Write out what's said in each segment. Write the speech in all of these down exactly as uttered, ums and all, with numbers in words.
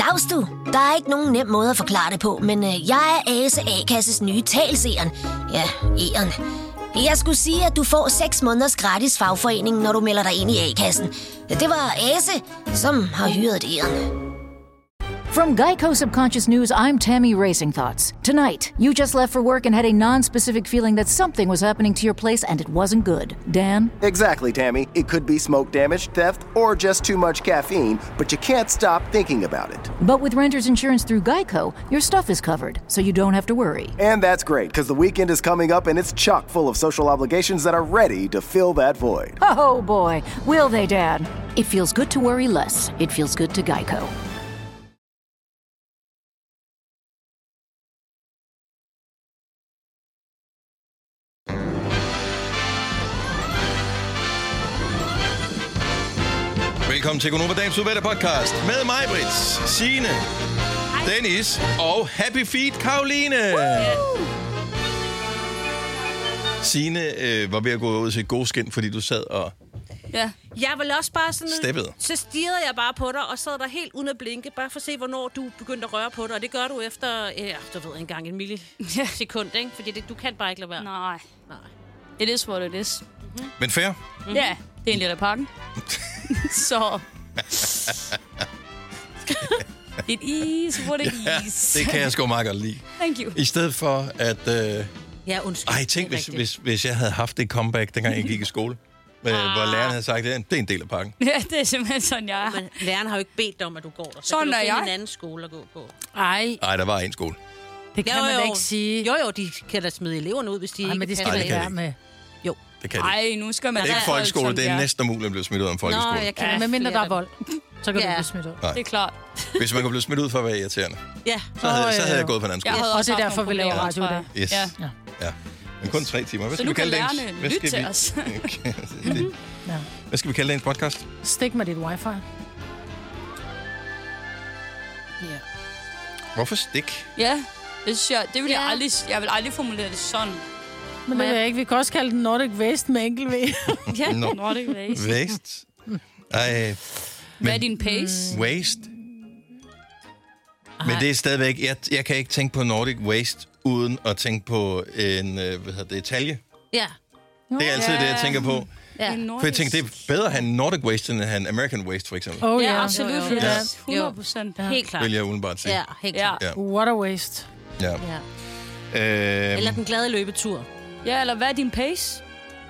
Dags du. Der er ikke nogen nem måde at forklare det på, men øh, jeg er Ase A-kasses nye talseren. Ja, E'eren. Jeg skulle sige, at du får seks måneders gratis fagforening, når du melder dig ind i A-kassen. Det var Ase, som har hyret E'eren. From Geico Subconscious News, I'm Tammy Racing Thoughts. Tonight, you just left for work and had a non-specific feeling that something was happening to your place and it wasn't good. Dan? Exactly, Tammy. It could be smoke damage, theft, or just too much caffeine, but you can't stop thinking about it. But with renter's insurance through Geico, your stuff is covered, so you don't have to worry. And that's great, because the weekend is coming up and it's chock full of social obligations that are ready to fill that void. Oh boy, will they, Dad? It feels good to worry less. It feels good to Geico. Velkommen til Gonova Dagens Udvalgte podcast med mig, Brits, Signe, Dennis og Happy Feet Karoline. Signe øh, var ved at gå ud til et god skin, fordi du sad og... Ja. Jeg vil også bare sådan... Steppede. Så stirrede jeg bare på dig, og sad der helt uden at blinke, bare for at se, hvornår du begyndte at røre på dig. Og det gør du efter, ja, du ved, en gang en millisekund, ikke? Fordi det, du kan bare ikke lade være. Nej. Nej. It is what it is. Mm-hmm. Men fair? Mm-hmm. Ja, det er en lille pakken. Så... It is what it ja, is. det kan jeg sgu meget godt lide. Thank you. I stedet for at... Øh... Ja, undskyld. Ej, tænk, hvis, hvis, hvis jeg havde haft et comeback, dengang jeg gik i skole. Med, ah. Hvor læreren havde sagt, det er en del af pakken. Ja, det er simpelthen sådan, jeg er. Men læreren har jo ikke bedt dig om, at du går der. Så sådan kan du er finde jeg. en anden skole at gå på. Ej. Ej, der var en skole. Det kan jo, man jo. da ikke sige. Jo, jo, de kan da smide eleverne ud, hvis de Ej, ikke men det skal Ej, man det ikke kan være de med. Jo. Det kan Ej, nu skal man... det er ikke folkeskole, det er næsten umuligt at blive smidt ud af en folkeskole. Nå, jeg kan ja, medmindre der er vold. Så kan ja. du blive smidt ud. Nej. Det er klart. Hvis man kunne blive smidt ud for at være irriterende, ja. så havde, oh, så havde jeg gået på en anden skole. Jeg havde yes. også og det er derfor, vi laver radio i dag. Yes. Ja. ja. Men kun tre timer. Hvad så skal nu vi kalde kan dagens? lærerne Hvad lytte skal til vi... os. mm-hmm. ja. Hvad skal vi kalde dagens podcast? Stik med dit wifi. Ja. Hvorfor stik? Ja, det synes jeg, det vil ja. jeg aldrig, jeg vil aldrig formulere det sådan. Men det vil jeg ikke. Vi kan også kalde den Nordic Waste med enkel V. Ja, no. Nordic Waste. Waste? Ej. Hvad er din pace? Waste? Men det er stadigvæk... Jeg, jeg kan ikke tænke på Nordic Waste uden at tænke på en... Hvad hedder det? Talje. Ja. Det er altid ja. det, jeg tænker på. Ja. For jeg tænker, det er bedre at have en Nordic Waste, end at have en American Waste, for eksempel. Oh, Ja, ja. absolut. Jo, jo, jo. Ja. Ja. hundrede procent. Ja. Helt klart. Vil jeg udenbart sige. Ja, helt klart. Ja. Ja. Water waste. Ja. Ja. Øh, Eller den glade løbetur. Ja, eller hvad er din pace?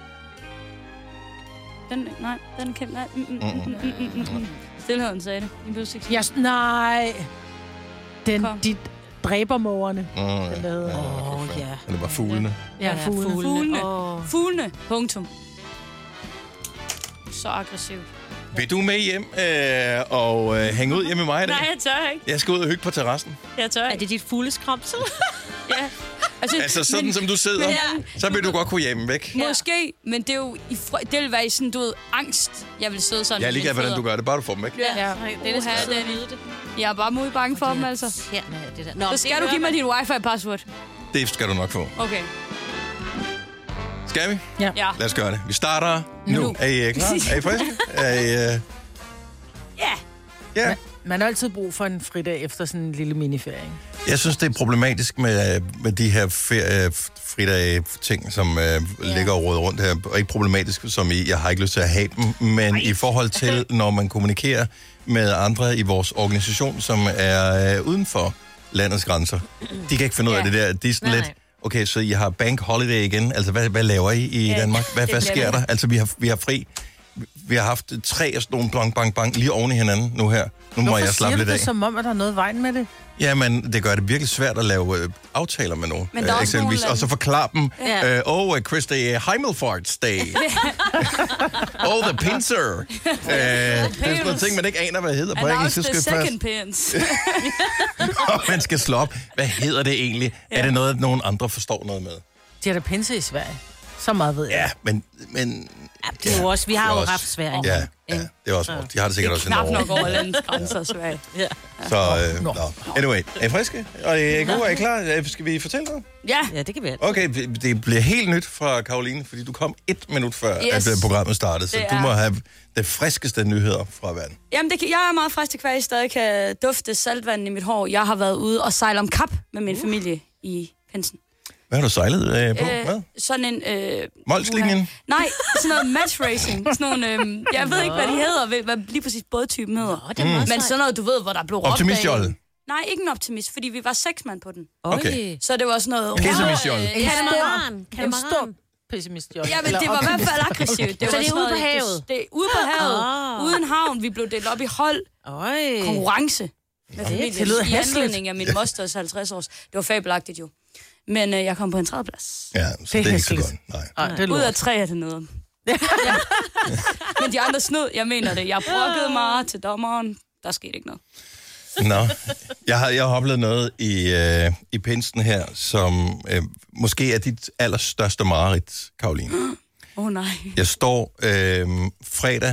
Den, nej, den kan... Nej. Mm, mm, mm, mm, mm, mm, mm. Stilheden sagde det. Den blev sexy. Yes, nej. Den, Kom. de dræbermågerne. Åh, ja. Den, der hedder. Åh, oh, ja. Eller bare fuglene. Ja, fuglene. Fuglene. Åh. Fuglene. Punktum. Så aggressivt. Vil du med hjem øh, og øh, hænge ud hjemme med mig i dag? Nej, jeg tør ikke. Jeg skal ud og hygge på terrassen. Jeg tør Er ikke. det dit fugleskramsel? Ja. Altså, Altså sådan men, som du sidder, men, så vil du godt kunne hjemme væk. Måske, men det er jo i fr- det vil være i sådan, du ved, angst. Jeg vil sidde sådan. Jeg er med ligeglad, mine hvordan du fødder. gør det. Bare du får dem væk. Ja, Ja. Det er det, Uha, skal det er vide det. jeg er bare mod bange for dem, altså. Ja, det der. Nå, Så skal du give mig din wifi-password. Det skal du nok få. Okay. Skal vi? Ja. Lad os gøre det. Vi starter nu. Nu. Er I øh, klar? Er I friske? Er I... Øh... Ja. Ja. Man har altid brug for en fridag efter sådan en lille miniferie. Ikke? Jeg synes, det er problematisk med, med de her ferie, fridage ting, som øh, ja. ligger og råder rundt her. Og ikke problematisk, som i, jeg har ikke lyst til at have dem, men Ej. i forhold til, når man kommunikerer med andre i vores organisation, som er øh, uden for landets grænser. De kan ikke finde ud af Ja. det der. De er sådan Nej, lidt, okay, så I har bank holiday igen. Altså, hvad, hvad laver I i Ja, Danmark? Hvad, det hvad bliver sker det. der? Altså, vi har, vi har fri. Vi har haft tre af sådan nogle bang, bang, bang lige oven i hinanden nu her. Nu må Hvorfor jeg slappe siger lidt du af. det, som om, at der er noget i vejen med det? Jamen, det gør det virkelig svært at lave øh, aftaler med nogen. Men der er øh, også eksempelvis. nogle Og så forklare dem, Ja. øh, oh, uh, Chris, det er Himmelfarts Day. oh, the pincer. øh, det er sådan nogle ting, man ikke aner, hvad hedder på And engelsk. now Så the skal second pins. og man skal slå op. Hvad hedder det egentlig? Ja. Er det noget, nogen andre forstår noget med? De har da pinse i Sverige. Så meget ved jeg. Ja, men... men ja, det er jo også, vi har jo også, haft Sverige. Ja, ja, det er også ja. De har det sikkert det også i Norge. knap nok over landets grænser, Sverige. Ja. Så, øh, no. Anyway, er I friske? Og er I gode? Er I klar? Skal vi fortælle noget? Ja. Ja, det kan vi altid. Okay, det bliver helt nyt fra Karoline, fordi du kom et minut før, Yes. at programmet startede. Så Det du er- må have det friskeste nyheder fra verden. Jamen, det kan, jeg er meget frisk til hver, jeg stadig kan dufte saltvand i mit hår. Jeg har været ude og sejle om kap med min familie i Pinsen. Hvad har du sejlet øh, på? Øh, Hvad? sådan en... Øh, Molslinjen? Nej, sådan noget match racing. Sådan nogle, øh, jeg ved ikke, hvad de hedder, hvad, hvad lige præcis bådtypen hedder. Nå, det er meget Men sejt. sådan noget, du ved, hvor der blev råbt af Optimistjolle? en- Nej, ikke en optimist, fordi vi var seks mand på den. Okay. Så det var sådan noget... Pissemistjolle? Øh, En Katamaran. En Katamaran. stor pessimist, jo. Ja, men det var i hvert fald aggressivt. Det Så var det er sådan ude på noget- havet? Det, det er ude på havet. Ah. Uden havn. Vi blev delt op i hold. Øj. Konkurrence. Med familien. det lyder I hæsligt. anledning af min mosters halvtreds års. Det var fabelagtigt jo. Men øh, jeg kom på en tredje plads. Ja, så Det det er er ikke så hæsligt. godt. Nej. Ej, det Ud af lyder. tre er det noget. Ja. Men de andre snød, jeg mener det. Jeg brokkede mig til dommeren. Der skete ikke noget. Nå, jeg har, jeg har oplevet noget i, øh, i pinsen her, som øh, måske er dit allerstørste mareridt, Karoline. Åh oh, nej. Jeg står øh, fredag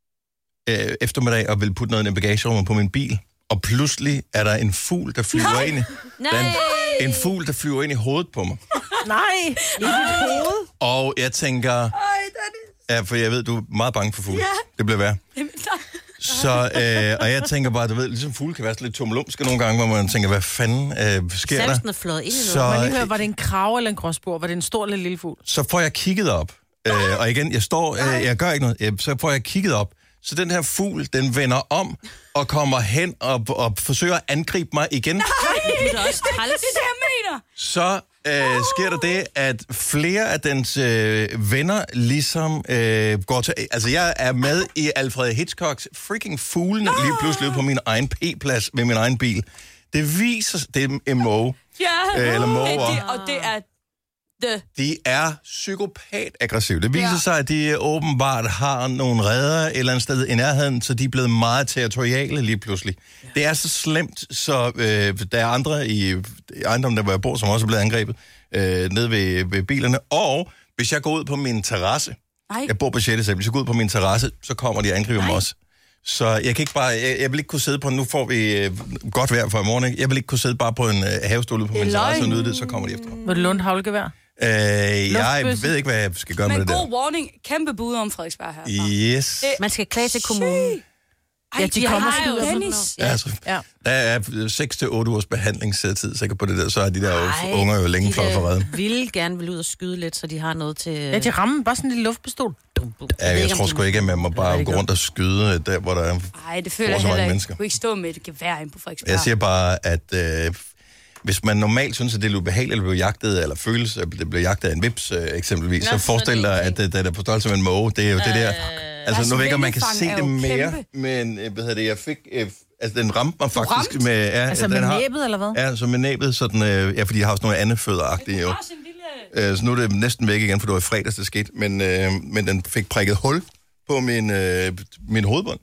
øh, eftermiddag og vil putte noget i en bagagerum på min bil, og pludselig er der en fugl, der flyver ind i... Nej. Den, en fugl, der flyver ind i hovedet på mig. Nej, i dit hoved. Og jeg tænker... Ej, Dennis. Ja, for jeg ved, du er meget bange for fugle. Ja. Det bliver værd. Jamen, nej. Så, øh, og jeg tænker bare, du ved, ligesom fugle kan være sådan lidt tummelumske nogle gange, hvor man tænker, hvad fanden øh, sker der? Samsen er flået ind i noget. Så, Må jeg lige høre, var det en krave eller en gråsbor? Var det en stor eller lille fugl? så får jeg kigget op. Øh, og igen, jeg står, øh, jeg gør ikke noget. Øh, så får jeg kigget op. Så den her fugl, den vender om og kommer hen og, og forsøger at angribe mig igen. Det er da også træls. Det er det, jeg mener. Så øh, sker der det, at flere af dens øh, venner ligesom øh, går til... Altså, jeg er med i Alfred Hitchcocks freaking fuglene lige pludselig ude på min egen P-plads med min egen bil. Det viser... Det er en måge. Ja. Øh, eller måger. Hey, det, og det er det. De er psykopat-aggressive. Det viser Ja. sig, at de åbenbart har nogle redder et eller andet sted i nærheden, så de er blevet meget territoriale lige pludselig. Ja. Det er så slemt, så øh, der er andre i ejendommen, der hvor jeg bor, som også er blevet angrebet, øh, nede ved, ved bilerne. Og hvis jeg går ud på min terrasse, Nej. jeg bor på sjette sal, hvis jeg går ud på min terrasse, så kommer de og angriber mig også. Så jeg kan ikke bare, jeg, jeg vil ikke kunne sidde på, nu får vi øh, godt vejr for i morgen, ikke? Jeg vil ikke kunne sidde bare på en øh, havestol ude på min terrasse og nyde det, så kommer de efter mig. Må du låne et havlgevær? Øh, jeg Luftbøsse. ved ikke, hvad jeg skal gøre Men med det god der. warning. Kæmpe bud om Frederiksberg her. Yes. Man skal klage til kommunen. Ja, de kommer har jo sgu ud. sådan Dennis. Ja. Altså, Ja. der er seks til otte ugers behandlingstid sikkert på det der, så er de der jo, Ej, unger jo længe de før der for redden. vil gerne vil ud og skyde lidt, så de har noget til... Ja, de rammer bare sådan en lille luftpistol. Dum, bum. Ja, jeg tror sgu ikke, at man må bare det gå gør. rundt og skyde der, hvor der er... Nej, det føler Hvor jeg så mange heller ikke. mennesker. Du kunne ikke stå med et gevær ind på Frederiksberg. Jeg siger bare, at øh, hvis man normalt synes, at det er ubehageligt at blive jagtet, eller føles, at det bliver jagtet af en vips øh, eksempelvis, så forestil dig, at det, det er på størrelse med en måge. Det er jo det der... Altså, nu ved jeg ikke, om man kan se vindefang er det jo mere, kæmpe. men øh, hvad hedder det, jeg fik... Øh, altså, den ramte mig faktisk ramte? med... Ja, Altså den med har, næbet, eller hvad? Ja, så med næbet, sådan, øh, ja, fordi jeg har også nogle andet fødderagtige jo. Også en lille... Øh, så nu er det næsten væk igen, for det var i fredags, det skete. Men, øh, men den fik prikket hul på min, øh, min hovedbånd.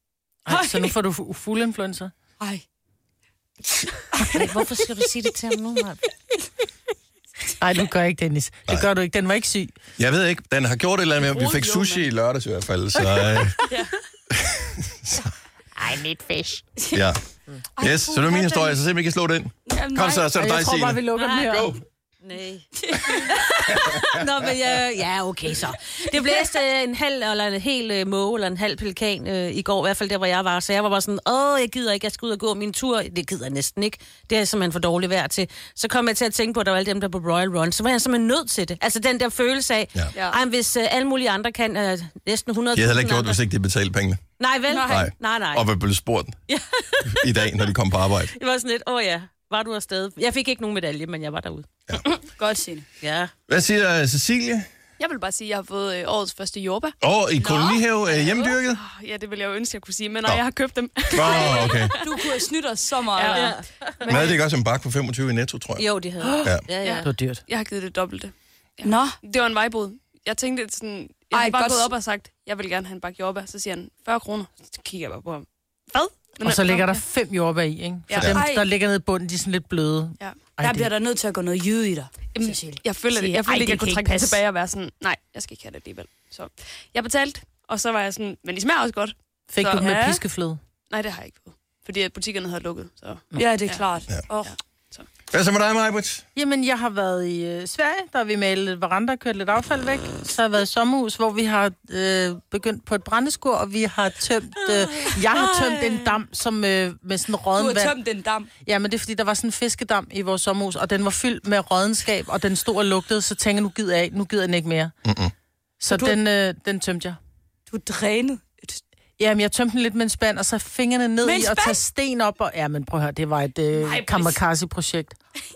Ej, så nu får du fu- fugleinfluencer. Ej. Hvorfor skal du sige det til ham nu, Mark? Nej, du gør ikke, Dennis. Det Nej. gør du ikke. Den var ikke syg. Jeg ved ikke, den har gjort et eller andet med, vi fik Jo, sushi i lørdags i hvert fald, så... Øh, I need fish. ja. Yes, så det er min historie, så se om vi kan slå den. Jamen, Kom nej. så, så er det dig, Jeg tror bare, vi Signe. lukker den her. Go! Nej. Nå, men ja, ja, okay så. Det blæste en halv, eller en hel øh, måge, eller en halv pelikan øh, i går, i hvert fald der, hvor jeg var. Så jeg var bare sådan, åh, jeg gider ikke, jeg skal ud og gå min tur. Det gider jeg næsten ikke. Det er simpelthen for dårligt vejr til. Så kom jeg til at tænke på, at der var alle dem, der på Royal Run. Så var jeg simpelthen nødt til det. Altså den der følelse af, Ja. Ja. ej, hvis øh, alle mulige andre kan, øh, næsten hundrede De havde heller ikke gjort, andre. hvis ikke de betalte pengene. Nej, vel? Nej. nej. nej. Og hvad blev spurgt i dag, når de kom på arbejde. Det var sådan lidt, åh ja, var du afsted? Jeg fik ikke nogen medalje, men jeg var derude. Godt, Signe. Ja. Hvad siger Cecilie? Jeg vil bare sige, at jeg har fået øh, årets første jordbær. Åh, oh, i kolonihave øh, hjemmedyrket? Ja, det ville jeg jo ønske, jeg kunne sige, men nej, jeg har købt dem. Åh, oh, okay. Du kunne have snydt os så meget. Ja. Ja. Mad, det ikke også en bakke på femogtyve i Netto, tror jeg. Jo, de havde. Ja. Ja, ja. Det var dyrt. Jeg har givet det dobbelte. Nå, Det var en vejbod. Jeg tænkte sådan, jeg Ej, har bare godt. gået op og sagt, jeg vil gerne have en bakke jordbær. Så siger han, fyrre kroner. Så kigger jeg bare på ham. Hvad? Og så ligger der fem jordbær i, ikke? For Ja. dem, Ej. der ligger nede i bunden, de er sådan lidt bløde. Ja. Ej, Der det- bliver der nødt til at gå noget jyde i dig, Jamen, Cecilie. jeg føler, det. Sige, jeg føler ej, ikke, jeg det kunne kan trække mig ikke passe. tilbage og være sådan, nej, jeg skal ikke have det alligevel. Så jeg betalte, og så var jeg sådan, men de smager også godt. Fik Så- du dem med Ja. piskefløde? Nej, det har jeg ikke fået. Fordi at butikkerne havde lukket. Så. Ja, det er klart. Ja. Oh. Hvad så med dig, Majbrit? Jamen, jeg har været i øh, Sverige, der har vi malet lidt veranda og kørt lidt affald væk. Så har jeg været i sommerhus, hvor vi har øh, begyndt på et brændeskur, og vi har tømt... Øh, jeg har tømt en dam som, øh, med sådan Du rådden har vand. tømt den dam. Ja, men det er fordi, der var sådan en fiskedam i vores sommerhus, og den var fyldt med rådenskab, og den stod og lugtede, så tænker jeg, nu gider jeg ikke, nu gider jeg den ikke mere. Mm-mm. Så du- den, øh, den tømte jeg. Du er drænet. Jamen, jeg tømte den lidt med en spand, og så fingrene ned Med en i og spand? tage sten op. Og, ja, men prøv at høre, det var et øh, Nej, kamikaze-projekt.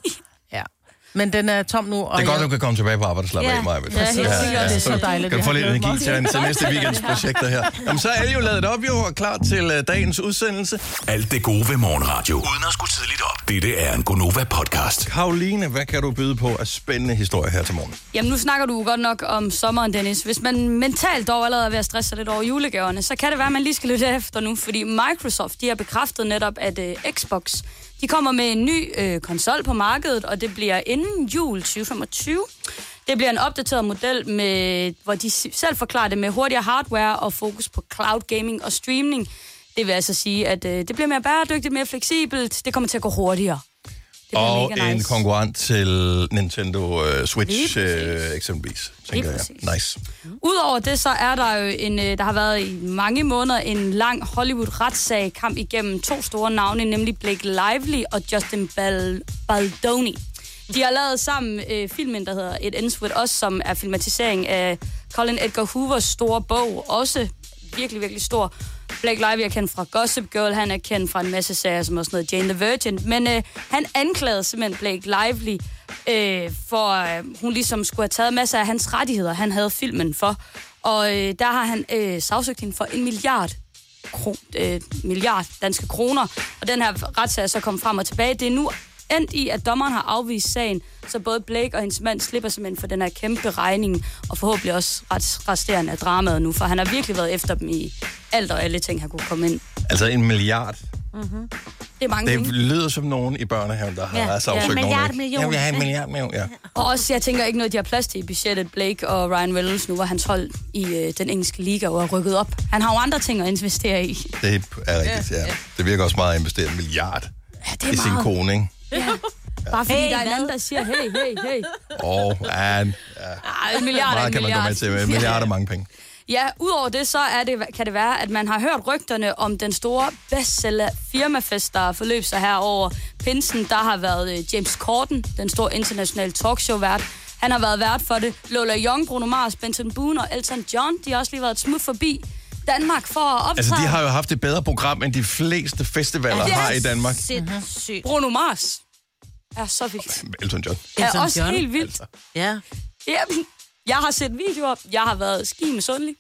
Ja. Men den er tom nu. Og Det er godt, jeg... du kan komme tilbage på arbejde og slappe Ja. af, Majbrit. Ja, helt sikkert. Det er så dejligt. Kan du Jeg få har lidt glædet energi mig. til, til næste weekends projekter her? Jamen, så er alle jo lavet op jo og klar til uh, dagens udsendelse. Alt det gode ved morgenradio. Uden at skulle tidligt op. Dette er en Gonova-podcast. Karoline, hvad kan du byde på af spændende historie her til morgen? Jamen, nu snakker du godt nok om sommeren, Dennis. Hvis man mentalt dog allerede er ved at stresse sig lidt over julegaverne, så kan det være, at man lige skal lytte efter nu, fordi Microsoft, de har bekræftet netop, at uh, Xbox, de kommer med en ny øh, konsol på markedet, og det bliver inden jul tyve femogtyve. Det bliver en opdateret model, med, hvor de selv forklarer det med hurtigere hardware og fokus på cloud gaming og streaming. Det vil altså sige, at øh, det bliver mere bæredygtigt, mere fleksibelt. Det kommer til at gå hurtigere. Det bliver Og mega en nice. konkurrent til Nintendo uh, Switch Lige uh, eksempelvis, tænker Lige jeg. præcis. Nice. Udover det, så er der jo en, øh, der har været i mange måneder en lang Hollywood-retssag kamp igennem to store navne, nemlig Blake Lively og Justin Bal- Baldoni. De har lavet sammen øh, filmen, der hedder It Ends With Us, som er filmatisering af Colin Edgar Hoovers store bog, også virkelig, virkelig stor. Blake Lively er kendt fra Gossip Girl, han er kendt fra en masse serier, som også noget Jane the Virgin, men øh, han anklagede simpelthen Blake Lively øh, for, øh, hun ligesom skulle have taget masser af hans rettigheder, han havde filmen for, og øh, der har han øh, sagsøgt hende for en milliard, kro- øh, milliard danske kroner, og den her retssag er så kommet frem og tilbage. Det er nu endt i, at dommeren har afvist sagen, så både Blake og hendes mand slipper simpelthen for den her kæmpe regning, og forhåbentlig også rets- resterende af dramaet nu, for han har virkelig været efter dem i alt og alle ting, han kunne komme ind. Altså en milliard. Det er mange Det penge. lyder som nogen i børnehaven, der har Ja. sagsøgt Ja, nogen. milliard ikke? million. Jeg vil have en milliard million, ja. Og også, jeg tænker ikke noget, de har plads til i budgettet. Blake og Ryan Reynolds, nu var hans hold i øh, den engelske liga og er rykket op. Han har jo andre ting at investere i. Det er rigtigt, ja. Det virker også meget at investere en milliard Ja, det er i sin meget. kone, ikke? Bare fordi Hey, der er en hvad? anden, der siger, hey, hey, hey. Åh, oh, ja, Ej, en milliard er meget en kan man gå milliard. med til. En milliard er mange penge. Ja, udover det, så er det, kan det være, at man har hørt rygterne om den store bestseller firmafest, der forløb sig her over pinsen. Der har været øh, James Corden, den store internationale talkshow-vært. Han har været vært for det. Lola Young, Bruno Mars, Benson Boone og Elton John, de har også lige været et smut forbi Danmark for at optræde. Altså, de har jo haft et bedre program, end de fleste festivaler Ja, har i Danmark. Sindssygt. Bruno Mars er så vildt. Elton John. Er Elton også John. helt vildt. Ja. Jamen, jeg har set videoer. Jeg har været ski med sundlig.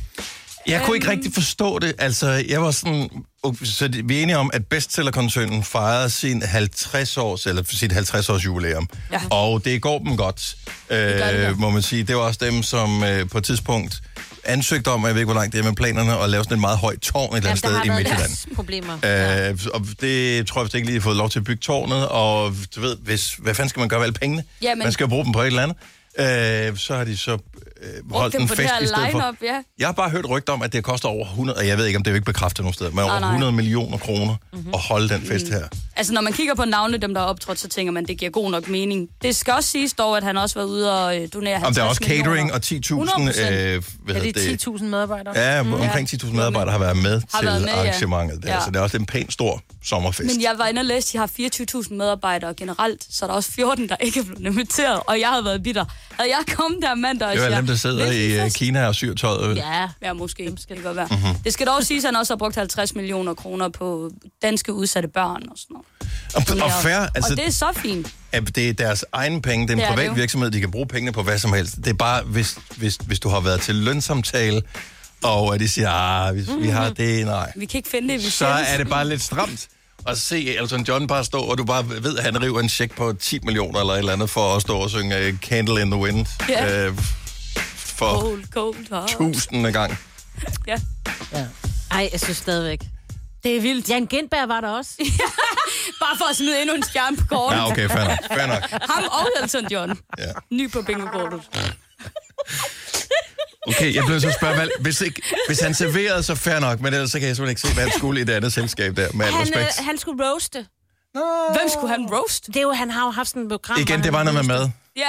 Jeg kunne ikke rigtig forstå det. Altså, jeg var sådan... Så det- vi er enige om, at bestsellerkoncernen fejrede sin halvtreds års, eller sit halvtreds års jubilæum. Ja. Og det går dem godt, øh, gør det, ja. må man sige. Det var også dem, som øh, på et tidspunkt ansøgte om, jeg ved ikke, hvor langt det er med planerne, at lave sådan et meget højt tårn et eller andet Jamen, der sted i har været Midtjylland. deres problemer. Øh, og det tror jeg vist ikke lige, har fået lov til at bygge tårnet, og du ved, hvis, hvad fanden skal man gøre med alle pengene? Ja, men- Man skal jo bruge dem på et eller andet. Øh, så har de så øh, holdt dem en på fest det i her stedet for. line-up, ja. Jeg har bare hørt rygter om, at det koster over hundrede, og jeg ved ikke, om det er jo ikke bekræftet nogen steder, men over nej. hundrede millioner kroner Mhm. at holde den fest her. Altså, når man kigger på navnene, dem der er optrådt, så tænker man, det giver god nok mening. Det skal også siges dog, at han også var ude og øh, donere halvtreds Om der er også catering millioner. og ti tusind hundrede procent. øh, hvad Er hedder det det? ti tusind medarbejdere? Ja, omkring ti tusind medarbejdere har været med Har til været med, ja. arrangementet der, Ja. så det er også en pæn stor sommerfest. Men jeg var inde og læse, at de har fireogtyve tusind medarbejdere generelt, så er der også fjorten, der ikke er blevet inviteret, og jeg havde været bitter. Havde jeg kommet der mandag og Det er jo alle siger, dem, der sidder "Hvilken i øh, fest?" Kina og syr tøjet. Ja. Ja, måske. Dem skal det godt være. Mhm. Mm-hmm. Det skal dog siges, at han også har brugt halvtreds millioner kroner på danske udsatte børn og sådan noget. Og, og fair, altså, og det er så fint. at det er deres egen penge. Det er en Det er det privat jo. virksomhed, de kan bruge pengene på hvad som helst. Det er bare, hvis, hvis, hvis du har været til lønsamtale, og at de siger, ah, hvis vi har det, nej. Vi kan ikke finde det, vi Så er det bare lidt stramt at se Elton John bare stå, og du bare ved, at han river en check på ti millioner eller et eller andet, for at stå og synge uh, Candle in the Wind. Ja. Øh, for Cold, cold heart. tusinde gang. Ja. Ej, jeg synes stadigvæk. Det er vildt. Jan Gindberg var der også. Bare for at smide endnu en stjerne på kortet. Ja, okay, fair nok. Fair nok. Ham og Elton John. Ja. Ny på bingo-kortet. Okay, jeg bliver så at spørge, hvad, hvis, ikke, hvis han serverede, så fair nok, men ellers så kan jeg simpelthen ikke se, hvad han skulle i det andet selskab der, med al Han, respekt. øh, han skulle roaste. Nå. Hvem skulle han roast? Det er jo, han har jo haft sådan et program. Igen, det var noget med mad. Ja.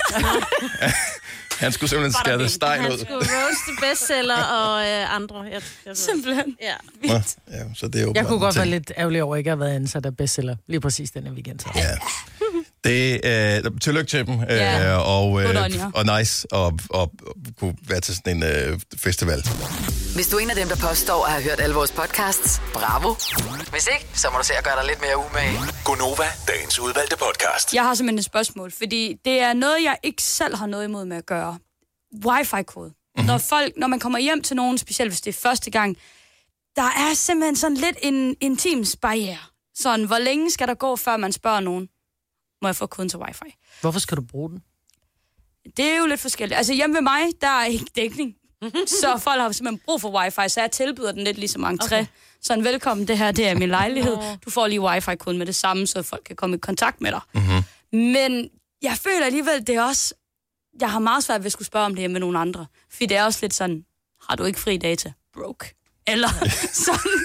Han skulle simpelthen skære stegen ud. Han skulle roaste bestseller og øh, andre. Jeg, jeg Simpelthen. Ja. Nå, ja, så det er jo Jeg kunne godt være lidt ærgerlig over, at ikke at have været ansat af bestseller lige præcis denne weekend. Ja. Det øh, tillykke til dem, øh, Ja. og, øh, Godt, ja. og nice at og, og kunne være til sådan en øh, festival. Hvis du er en af dem, der påstår at have hørt alle vores podcasts, bravo. Hvis ikke, så må du se at gøre dig lidt mere umage. Gonova, dagens udvalgte podcast. Jeg har simpelthen et spørgsmål, fordi det er noget, jeg ikke selv har noget imod med at gøre. Wi-Fi-kode. Mm-hmm. Når folk, når man kommer hjem til nogen, specielt hvis det er første gang, der er simpelthen sådan lidt en intimsbarriere. Sådan, hvor længe skal der gå, før man spørger nogen, må jeg få koden til wifi? Hvorfor skal du bruge den? Det er jo lidt forskelligt. Altså hjemme ved mig, der er ikke dækning. Så folk har simpelthen brug for wifi, så jeg tilbyder den lidt ligesom entré. Okay. Sådan, velkommen, det her det er min lejlighed. Du får lige wifi-koden med det samme, så folk kan komme i kontakt med dig. Mm-hmm. Men jeg føler alligevel, det er også... Jeg har meget svært ved at skulle spørge om det her med nogle andre. Fordi det er også lidt sådan, har du ikke fri data? Broke. Eller sådan...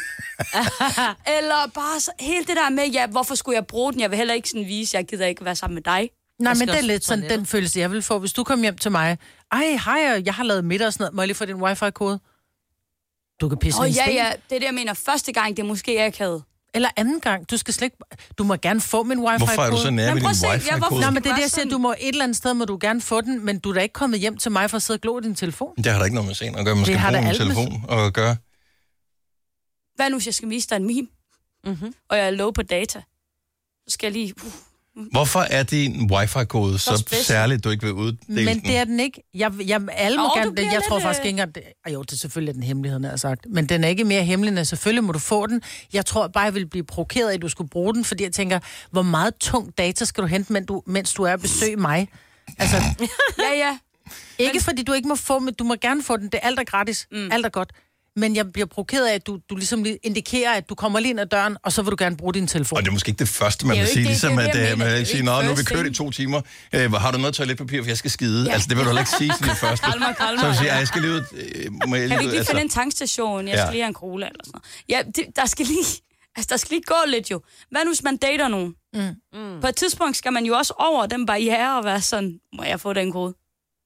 Eller bare så, helt det der med, ja, hvorfor skulle jeg bruge den? Jeg vil heller ikke sådan vise, jeg gider ikke være sammen med dig. Nej, Jeg men skal det er også lidt sådan den følelse, jeg vil få, hvis du kom hjem til mig. Ej, hej, jeg har lavet middag og sådan noget. Må jeg lige få din wifi-kode? Du kan pisse Åh, en ja, sten. ja, det er det, jeg mener. Første gang, det er måske akavet. Eller anden gang. Du skal slet ikke... Du må gerne få min wifi-kode. Hvorfor er du så nær med din wifi-kode? Nej, men det er det, jeg siger. Du må et eller andet sted, må du gerne få den, men du er da ikke kommet hjem til mig for at sidde og glo i din telefon. Det har da ikke noget med scenen at gøre. Man skal Det har bruge da min alt med- telefon og gøre. Hvad nu, hvis jeg skal vise dig en meme? Mm-hmm. Og jeg er low på data? Så skal jeg lige... Uh. Hvorfor er din wifi-kode så, så særligt, du ikke vil uddele Men den? det er den ikke. Jeg, jeg, alle må Åh, oh, du gerne... bliver Jeg lidt, tror faktisk øh, ikke engang... Det, jo, det er selvfølgelig den hemmelighed, jeg har sagt. Men den er ikke mere hemmelig, end selvfølgelig må du få den. Jeg tror bare, jeg vil blive provokeret af, at du skulle bruge den, fordi jeg tænker, hvor meget tung data skal du hente, mens du, mens du er at besøge mig? Altså, Ja, ja. ikke fordi du ikke må få, men du må gerne få den. Det er alt er gratis. Mm. Alt er godt. Men jeg bliver provokeret af, at du, du ligesom lige indikerer, at du kommer lige ind ad døren, og så vil du gerne bruge din telefon. Og det er måske ikke det første, man Det er vil jo sige, ikke det, ligesom det er at det, jeg øh, mener. man Det er vil sige, ikke nå, nu har vi first kørt i thing." to timer. Øh, har du noget toiletpapir, for jeg skal skide? Ja. Altså, det vil du heller ikke sige til det første. Kalmer, kalmer. Så vil jeg sige, "Ej, jeg skal lige ud... øh, Må jeg Kan vi lige ikke ud?" lige Altså, finde en tankstation? Jeg skal Ja. lige have en cola eller sådan noget. Ja, det, der skal lige... Altså, der skal lige gå lidt jo. Hvad nu, hvis man dater nogen? Mm. Mm. På et tidspunkt skal man jo også over den barriere og være sådan, må jeg få den kode?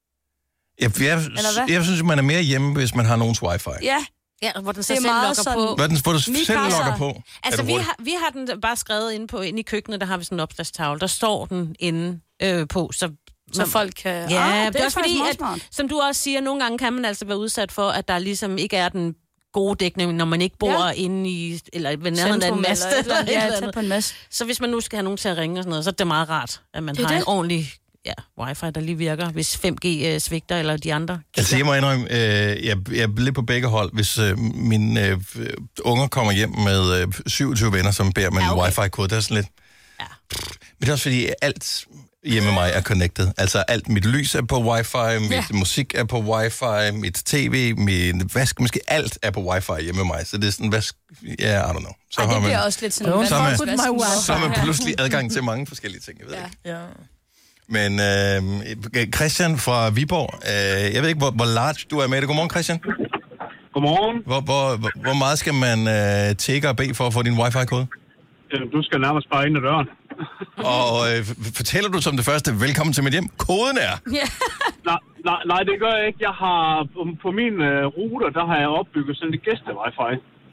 jeg, jeg, Eller hvad? jeg synes, man er mere hjemme, hvis man har nogens wifi. Ja, Ja, hvor den så Det er selv meget logger sådan- på. Hvad er den, hvor du Mit selv kasser. logger på? Altså, Er du vi hurtig? har, vi har den bare skrevet inde på, inde i køkkenet, der har vi sådan en opslagstavle. Der står den inde øh, på, så... så folk kan... Ja, ah, det er også fordi, faktisk at, meget smart. som du også siger, nogle gange kan man altså være udsat for, at der ligesom ikke er den gode dækning, når man ikke bor Ja. inde i, eller ved nærheden af en Centrum mast. eller et eller andet. eller Ja, et tæt andet. på en masse. Så hvis man nu skal have nogen til at ringe og sådan noget, så er det meget rart, at man Det er har det. en ordentlig ja, wifi, der lige virker, hvis fem G øh, svigter, eller de andre. Altså, jeg må indrømme, øh, jeg, jeg er lidt på begge hold. Hvis øh, mine øh, unger kommer hjem med øh, syvogtyve venner, som beder med Ja, en okay. wifi-kode, det er sådan lidt... Ja. Men det er også fordi, alt hjemme med mig er connected. Altså, alt mit lys er på wifi, mit Ja. musik er på wifi, mit tv, min vask, måske alt er på wifi hjemme med mig. Så det er sådan, vask... Ja, yeah, I don't know. Så Ej, har det man, bliver også lidt sådan... Don't hvad fuck for with en my vask- wifi. så har man pludselig adgang til mange forskellige ting. Jeg ved Ja. ikke. Ja. Men øh, Christian fra Viborg, øh, jeg ved ikke, hvor, hvor large du er med det. Godmorgen, Christian. Godmorgen. Hvor, hvor, hvor- hvor meget skal man øh, tække og bede for at få din wifi-kode? Øh, Du skal nærmest bare ind ad døren. Og øh, f- fortæller du som det første, velkommen til mit hjem, koden er? Ja. Nej, nej, nej, det gør jeg ikke. Jeg har på, på min øh, router, der har jeg opbygget sådan et gæste-wifi.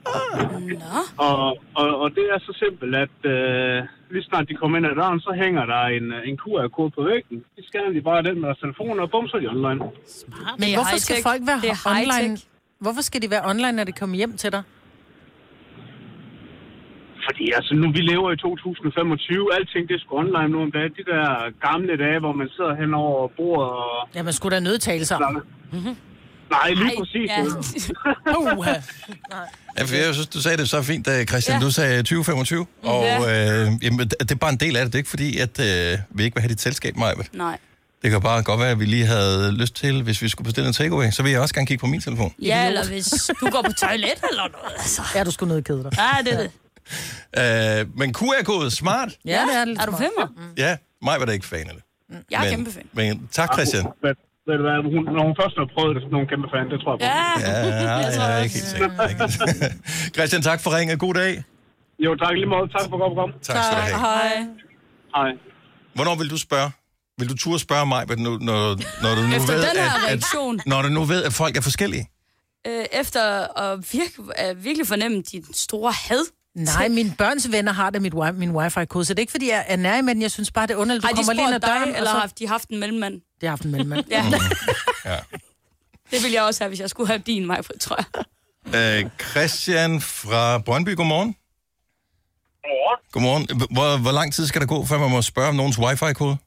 Nå. Og, og, og det er så simpelt, at øh, lige snart de kommer ind ad døren, så hænger der en, øh, en Q R-kode på væggen. De scanner de bare den med deres telefon, og bum, så er de online. Men Det er hvorfor skal high-tech. folk være Det er online? high-tech. Hvorfor skal de være online, når de kommer hjem til dig? Fordi altså, nu vi lever i to tusind femogtyve, alting det er sgu online nu om dagen. De der gamle dage, hvor man sidder hen over bordet og... Ja, man skulle da nødtale sig. Mm-hmm. Nej, lige Ej, præcis. ja. Uha. Ja, for jeg synes, du sagde det så fint, øh, Christian. Ja. Du sagde tyve femogtyve, og øh, jamen, det er bare en del af det. Det er ikke fordi, at øh, vi ikke vil have dit selskab, Maja. Nej. Det kan bare godt være, at vi lige havde lyst til, hvis vi skulle bestille en takeaway, så vil jeg også gerne kigge på min telefon. Ja, eller hvis du går på toilet eller noget. Altså. Ja, du skulle ned og kede dig. Ja, det er det. Øh, men Q R-kode, smart. Ja, det er det. Er du femmer? Mm. Ja, mig var da ikke fan af det. Jeg er men, kæmpe fan. Men tak, Christian. Ved du hvad, hun, når hun først har prøvet det, så er hun kæmpe fan, det tror jeg på. Ja, Ja, ja, jeg er ikke helt sikker. Christian, tak for ringet. God dag. Jo, tak lige måde. Tak for godt program. Tak skal du have. Hej. Hej. Hvornår vil du spørge? Vil du turde spørge mig, når, når, når du nu Efter ved, den her at, reaktion. at, når du nu ved, at folk er forskellige? Øh, efter at, virke, at virkelig fornemme din store had. Nej, mine børns venner har det mit wi- min wifi-kode, så det er ikke, fordi jeg er nær, men jeg synes bare, det er underligt. Du Har de kommer lige ind ad spurgt dig, døren, eller og så... har de haft en mellemmand? Det har haft en mellemmand. Ja. Ja. Det ville jeg også have, hvis jeg skulle have din, Majfred, tror jeg. Øh, Christian fra Brøndby, godmorgen. Godmorgen. Godmorgen. Hvor, hvor lang tid skal der gå, før man må spørge om nogens wifi-kode?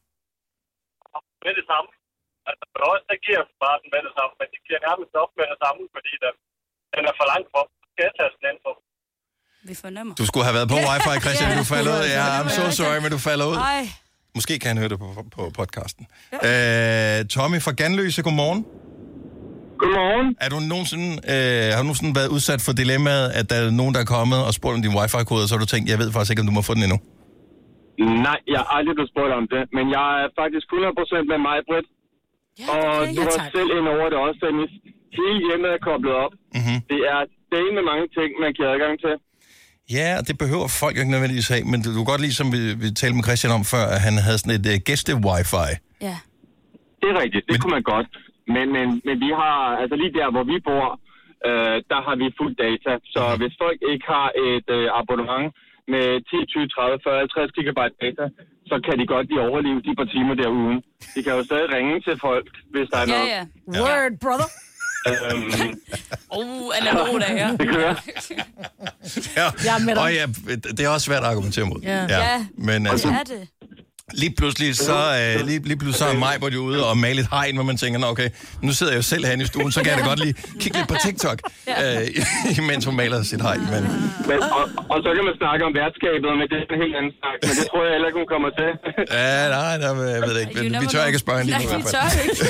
Med det samme. Altså, for os, der giver bare den med det samme, men de giver nærmest op med det samme, fordi den, den er for langt for. Skal jeg tage den ind for? Vi fornemmer. Du skulle have været på wifi, Christian, du falder ud. Ja, I'm so sorry, men du falder ud. Ej. Måske kan han høre det på, på podcasten. Øh, Tommy fra Ganløse, godmorgen. Godmorgen. Er du nogensinde, øh, har du nogensinde været udsat for dilemmaet, at der er nogen, der er kommet og spurgt om din wifi-kode, og så har du tænkt, jeg ved faktisk ikke, om du må få den endnu? Nej, jeg har aldrig blevet spurgt om det, men jeg er faktisk hundrede procent med mig, Britt. Ja, og okay. du Ja, var tak. selv ind over det også, Dennis. Hele hjemmet er koblet op. Mm-hmm. Det er dele med mange ting, man giver adgang til. Ja, og det behøver folk jo ikke nødvendigvis have, men du kan godt lide, som vi, vi talte med Christian om før, at han havde sådan et uh, gæste-wifi. Ja. Det er rigtigt, det men... kunne man godt. Men, men, men vi har, altså lige der, hvor vi bor, øh, der har vi fuld data. Så mm-hmm. hvis folk ikke har et øh, abonnement med ti, tyve, tredive, fyrre, halvtreds gigabyte data, så kan de godt lige overleve de par timer derude. De kan jo stadig ringe til folk, hvis der er Ja, noget. ja. Word, brother. Øhm, Oh, analog der, ja. det kører. Ja, Jeg er med dig. og ja, det er også svært at argumentere mod. Ja. Ja. Men altså, Det er det. lige pludselig så, øh, lige, lige pludselig så er mig, hvor de er ude og male et hegn, hvor man tænker, nå okay, nu sidder jeg jo selv herinde i stuen, så kan jeg da godt lige kigge lidt på TikTok, øh, imens hun maler sit hegn. Men... Men, og, og så kan man snakke om værtskabet, men det er en helt anden snak. Men det tror jeg heller ikke, hun kommer til. Ja, nej, nej, jeg ved det ikke. Men vi tør ikke at spørge hende lige nu i Nej, vi hvert fald. tør ikke.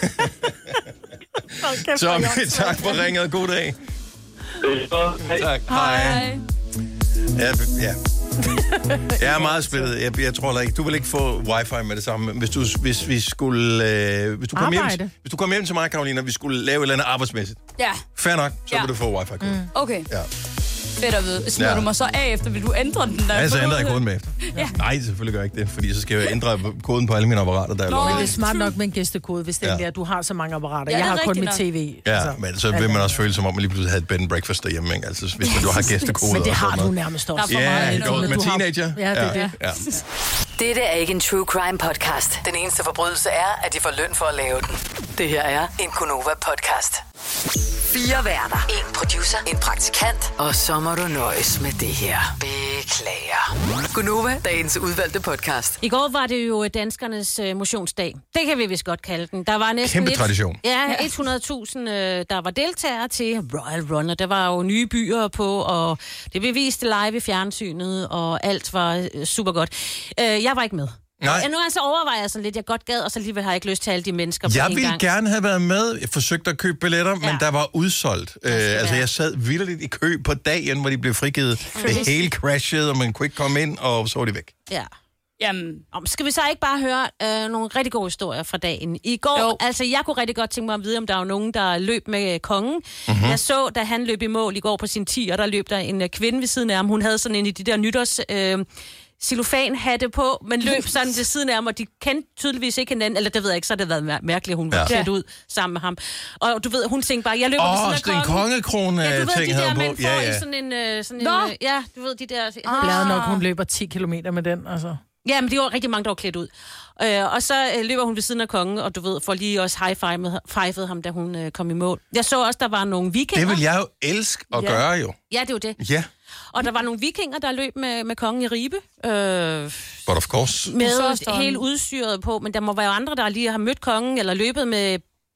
Så tak for ringet. God dag. Tak. Hej. Ja, ja. Jeg er meget splittet. Jeg, jeg tror ikke, du vil ikke få wifi med det samme. Hvis du, hvis vi skulle, øh, hvis du kom hjem, Arbejde. hvis du kom hjem til mig, Karolina, og vi skulle lave et eller andet arbejdsmæssigt. Ja, Fair nok, så Ja. vil du få wifi-kode. Mm. okay. Ja. Fedt at vide. Smider Ja. du mig så af efter? Vil du ændre den? Der Ja, så får ændrer jeg du- koden bagefter. Ja. Nej, selvfølgelig gør jeg ikke det, fordi så skal jeg ændre koden på alle mine apparater, der er Nå, logget Det ind. er smart nok med en gæstekode, hvis det Ja. ja. er, at du har så mange apparater. Ja, Jeg det er har kun mit rigtigt tv. Ja, altså. men så vil man også føle som om, man lige pludselig havde et bed and breakfast derhjemme, ikke? Altså, hvis man, du har gæstekoder Men det og har sådan du noget. nærmest også. Der er for Ja, meget jo, endnu. med Du har- teenager. Ja, det er det. Ja. Dette er ikke en true crime podcast. Den eneste forbrydelse er, at de får løn for at lave den. Det her er en Gunova podcast. Fire værter. En producer. En praktikant. Og så må du nøjes med det her. Beklager. Gunova, dagens udvalgte podcast. I går var det jo danskernes øh, motionsdag. Det kan vi vist godt kalde den. Der var næsten Kæmpe et- tradition. Ja, hundrede tusind, øh, der var deltagere til Royal Run, og der var jo nye byer på, og det blev vist live i fjernsynet, og alt var øh, super godt. Øh, jeg var ikke med. Nej. Ja, nu altså overvejer jeg sådan lidt, jeg godt gad, og så alligevel har jeg ikke lyst til alle de mennesker på Jeg en ville gang. gerne have været med. Jeg forsøgte at købe billetter, ja. Ja. men der var udsolgt. Øh, altså, jeg sad vitterligt i kø på dagen, hvor de blev frigivet. Det hele crashede, og man kunne ikke komme ind, og så var de væk. Ja. Jamen, Om, skal vi så ikke bare høre øh, nogle rigtig gode historier fra dagen? I går, Jo. altså jeg kunne rigtig godt tænke mig at vide, om der var nogen, der løb med øh, kongen. Mm-hmm. Jeg så, da han løb i mål i går på sin ti, og der løb der en øh, kvinde ved siden af ham. Hun havde sådan en i de der nytårs... Øh, cellofanhatte på, men løb sådan ved siden af ham, og de kendte tydeligvis ikke hinanden, eller det ved jeg ikke, så har det været mær- mærkeligt, at hun var Ja. ja. klædt ud sammen med ham. Og du ved, hun tænkte bare, jeg løber Åh, ved oh, siden af den kongen. kongekrone Ja, du ved, ting de havde der hun mænd på. får Ja, i ja. sådan en... Øh, sådan en Nå. øh, ja, du ved, de der... Bladet nok, hun løber ti kilometer med den, altså. Ja, men det var rigtig mange, der var klædt ud. Øh, og så øh, løber hun ved siden af kongen, og du ved, får lige også high-fivede ham, da hun øh, kom i mål. Jeg så også, der var nogle vikinger. Det vil jeg jo elske at Ja. gøre, jo. Ja, det var det. Ja, Og der var nogle vikinger, der løb med, med kongen i Ribe. Øh, but of course. med Så står han- helt udstyret på, men der må være andre, der lige har mødt kongen, eller løbet med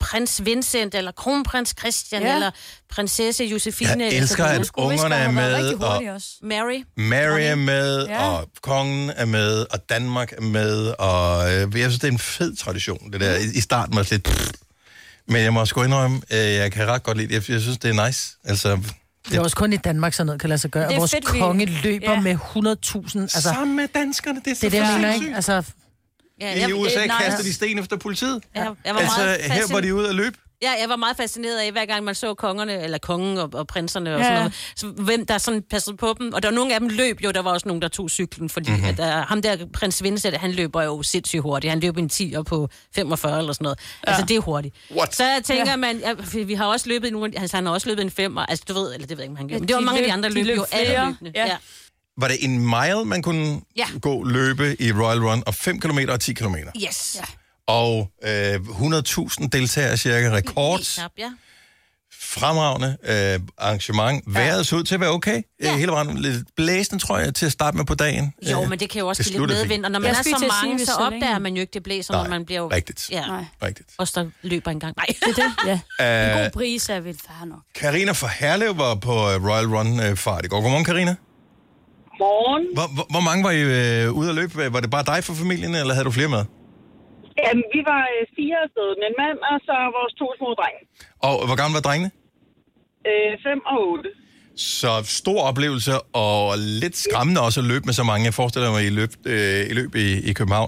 prins Vincent, eller kronprins Christian, ja. eller prinsesse Josefine. Jeg elsker, at ungerne er med, og Mary. Mary er med, ja. og kongen er med, og Danmark er med, og øh, jeg synes, det er en fed tradition, det der. I, i starten var det lidt... Pff, men jeg må også gå indrømme, øh, jeg kan ret godt lide det. Jeg, jeg synes, det er nice. Altså... Det er også kun i Danmark, sådan noget kan lade sig gøre. Og vores fedt, konge løber ja. med hundrede tusind. Altså, sammen med danskerne, det er så det, det, mener, ikke? Altså, ja, jeg, I U S A det, nej, kaster de sten efter politiet. Ja, jeg var altså, meget her var de ude at løbe. Ja, jeg var meget fascineret af, hver gang man så kongerne, eller kongen og, og prinserne og ja. sådan noget, så, hvem der sådan passede på dem. Og der var nogle af dem løb jo, der var også nogen, der tog cyklen, fordi mm-hmm. at, uh, ham der, prins Vincent, han løber jo sindssygt hurtigt. Han løber en tier på femogfyrre eller sådan noget. Ja. Altså, det er hurtigt. What? Så jeg tænker, ja. man, ja, vi har også løbet nogle, altså, han har også løbet en femmer, altså du ved, eller det ved jeg ikke, om han gjorde, men det var mange løb, af de andre løb, de løb jo alle løbende. Ja. Ja. Var det en mile, man kunne ja. gå løbe i Royal Run, og fem kilometer og ti kilometer? Yes. Ja. Og øh, hundrede tusind deltagere cirka, rekord. Ja. Fremragende øh, arrangement. Vejret så ud til at være okay. Ja. Hele vejen lidt blæsende, tror jeg, til at starte med på dagen. Jo, men det kan jo også give lidt medvind. Og når man er så mange, sige, så opdager man jo ikke, det blæser, når man bliver jo... rigtigt. Ja. Nej. rigtigt. Og så løber engang. Nej, det er det. Ja. Uh, en god pris er vel fair nok. Carina fra Herlev var på Royal Run-fart i går. Godmorgen, Carina. Morgen. Hvor, hvor, hvor mange var I øh, ude at løbe? Var det bare dig for familien, eller havde du flere med? Jamen, vi var øh, fire afsted med en mand, og så vores to små drenge. Og hvor gamle var drengene? Øh, fem og otte. Så stor oplevelse, og lidt skræmmende også at løbe med så mange. Jeg forestiller mig, I løb, øh, I, løb i, i København.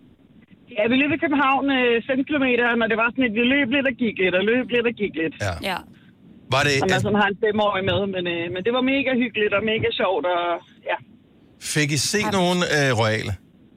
Ja, vi løb i København øh, fem kilometer, når det var sådan et, vi løb lidt og gik lidt, og løb lidt og gik lidt. Ja. ja. Var det... Og man sådan har en femårig med, men, øh, men det var mega hyggeligt og mega sjovt, og ja. Fik I se nogen øh, royale?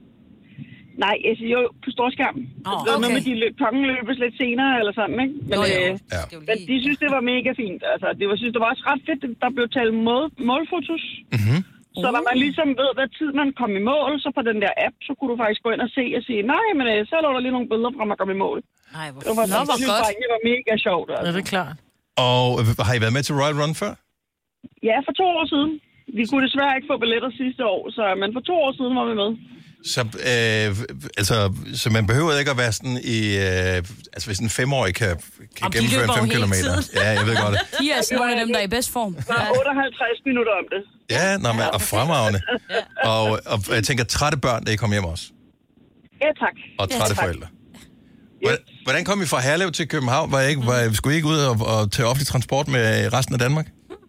Nej, jeg siger jo på storskærm. Oh, okay. Det var noget med, de løb, kongen løbes lidt senere, eller sådan, ikke? Men, jo, jo. Øh, ja. men de synes, det var mega fint. Altså, det var, synes, det var også ret fedt, der blev talt mål, målfotos. Mm-hmm. Så når man ligesom ved, hvad tid man kom i mål, så på den der app, så kunne du faktisk gå ind og se og sige, nej, men øh, så lå der lige nogle billeder fra, man kom i mål. Nej, hvor, det var, Nå, hvor godt. Det var mega sjovt. Altså. Ja, det er klart. Og øh, har I været med til Royal Run før? Ja, for to år siden. Vi kunne desværre ikke få billetter sidste år, så, men for to år siden var vi med. Så, øh, altså, så man behøver ikke at være sådan i... Øh, altså, hvis en femårig kan, kan gennemføre en fem kilometer. Ja, jeg ved godt det. De er sådan nogle af dem, der er i bedst form. Det var otteoghalvtreds minutter om det. Ja, nå, men, og fremragende. Og, og jeg tænker, trætte børn, det kommer hjem også. Ja, tak. Og trætte ja, forældre. Hvordan, hvordan kom I fra Herlev til København? Var I ikke, var, skulle I ikke ud og, og tage offentlig transport med resten af Danmark?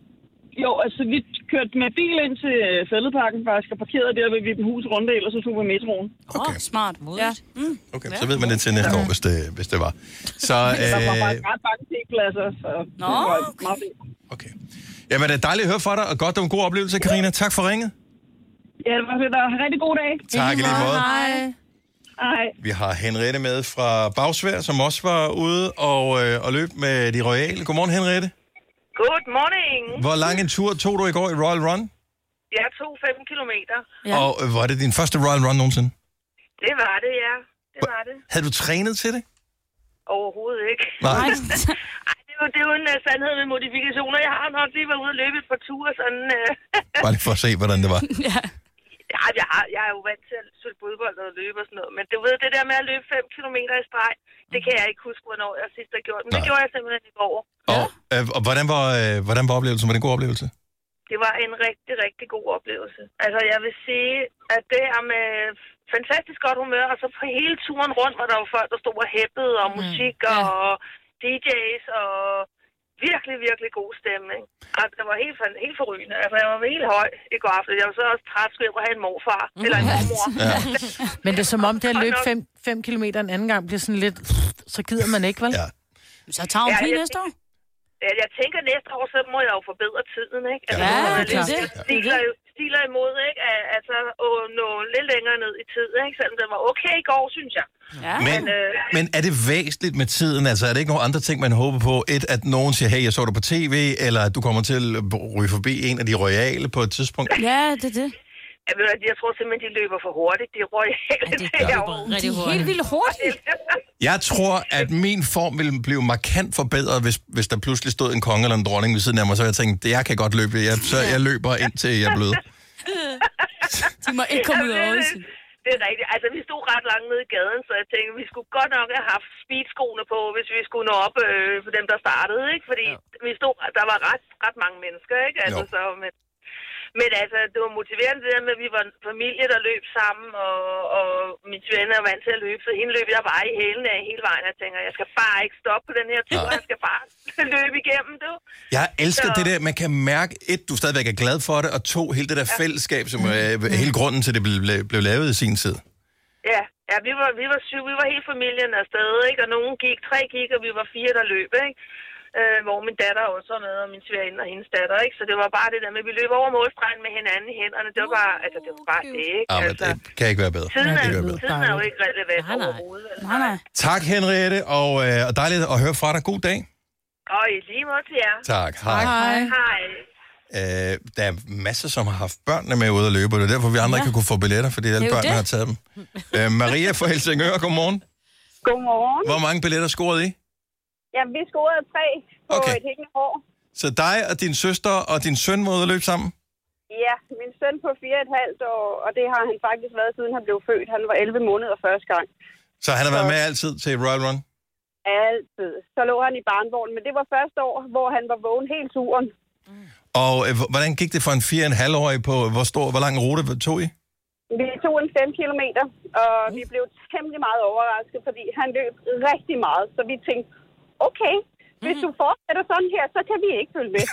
Jo, altså vi kørte med bil ind til Fælledparken faktisk og parkerede der ved Vibenhus Runddel, og så tog vi metroen. Okay. Oh, smart. Ja. Mm. Okay, så ved man det til næste år, hvis det, hvis det var. Så, øh... Der var faktisk ret mange T-pladser, så Nå, det var okay. meget fint. Okay. Jamen, det er dejligt at høre fra dig, og godt, det var en god oplevelse, Carina. Tak for ringet. Ja, det var fedt. En rigtig god dag. Tak i lige måde. Hej. Hej. Vi har Henriette med fra Bagsvær, som også var ude og, øh, og løb med de royale. Godmorgen, Henriette. Good morning. Hvor lang en tur tog du i går i Royal Run? Jeg tog fem kilometer. Ja. Og øh, var det din første Royal Run nogensinde? Det var det, ja. Det var det. Havde du trænet til det? Overhovedet ikke. Nej. Ej, det er jo, det er jo en uh, sandhed med modifikationer. Jeg har nok lige været ude og løbe et par ture, sådan... Uh... Bare lige for at se, hvordan det var. ja. Ja, jeg, har, jeg er jo vant til at spille fodbold og løbe og sådan noget. Men du ved, det der med at løbe fem kilometer i streg, det kan jeg ikke huske, hvornår jeg sidst har gjort. Men Nej. Det gjorde jeg simpelthen i går. Og, øh, og hvordan, var, øh, hvordan var oplevelsen? Var det en god oplevelse? Det var en rigtig, rigtig god oplevelse. Altså, jeg vil sige, at det er med fantastisk godt humør, og så på hele turen rundt var der jo folk, der stod og hæppede, og musik, mm. og D J's, og virkelig, virkelig god stemning. Altså, det var helt, helt forrygende. Altså, jeg var helt høj i går aften. Jeg var så også træt, skulle jeg have en morfar, mm. eller en mormor. Ja. Men det er som om, det at løbe fem, fem kilometer en anden gang bliver sådan lidt... Så gider man ikke, vel? Ja. Så tager hun ja, fri jeg, næste år? Ja, jeg tænker næste år, så må jeg jo forbedre tiden, ikke? Altså, ja, det er klart. Det. Stiler, stiler imod, ikke? Altså, at nå lidt længere ned i tid, ikke? Selvom det var okay i går, synes jeg. Ja. Men, men, øh... men er det væsentligt med tiden? Altså, er det ikke nogen andre ting, man håber på? Et, at nogen siger, hey, jeg så dig på tv, eller at du kommer til at ryge forbi en af de royale på et tidspunkt? Ja, det er det. Jeg, ved, jeg tror simpelthen, de løber for hurtigt. De er royale. Ja, de, ja. de er helt vildt hurtigt. Jeg tror, at min form ville blive markant forbedret, hvis, hvis der pludselig stod en konge eller en dronning ved siden af mig. Så jeg tænkte, jeg kan godt løbe. Jeg, så jeg løber indtil jeg er blød. De må ikke komme ud af øvelsen. det er rigtigt. Altså, vi stod ret langt nede i gaden, så jeg tænkte, vi skulle godt nok have haft speedskoene på, hvis vi skulle nå op øh, for dem, der startede, ikke? Fordi ja. vi stod, der var ret, ret mange mennesker, ikke? Altså, så, men, men altså, det var motiverende det der med, at vi var en familie, der løb sammen, og, og min svende er vant til at løbe, så hende løb jeg bare i hælene af hele vejen. Jeg tænker, jeg skal bare ikke stoppe på den her tur, ja. jeg skal bare løbe igennem, du. Jeg elsker så... det der, man kan mærke, et, du stadigvæk er glad for det, og to, hele det der ja. fællesskab, som er mm. hele grunden til, det blev, blev lavet i sin tid. Ja, ja vi, var, vi var syv, vi var hele familien afsted, ikke? Og nogen gik, tre gik, og vi var fire, der løb, ikke? Øh, hvor min datter også var med, og min svigerinde og hendes datter, ikke? Så det var bare det der med, at vi løb over målstregen med hinanden i hænderne. Det var bare, altså, det var bare det, ikke? Ja, men altså, det kan ikke være bedre. Tiden, ja, er, ikke bedre. tiden er jo ikke relevant nej, nej. overhovedet. Nej, nej. Tak, Henriette, og, øh, og dejligt at høre fra dig. God dag. Og i lige måde til jer. Tak, hej. Hej. Hej. Øh, der er masser, som har haft børnene med ude at løbe, og det er derfor, vi andre ja. ikke kan kunne få billetter, fordi alle børnene har taget dem. øh, Maria fra Helsingør, godmorgen. Godmorgen. Hvor mange billetter scorede I? Jamen, vi scorede tre på okay. et hængende år. Så dig og din søster og din søn må ud at løbe sammen? Ja, min søn på fire og et halvt år, og det har han faktisk været, siden han blev født. Han var elleve måneder første gang. Så han har været med altid til Royal Run? Altid. Så lå han i barnvognen, men det var første år, hvor han var vågen hele turen. Og øh, hvordan gik det for en fire og en halv årig på, hvor stor, hvor lang rute tog I? Vi tog en fem kilometer, og vi blev temmelig meget overrasket, fordi han løb rigtig meget, så vi tænkte, okay, hvis du fortsætter sådan her, så kan vi ikke følge med.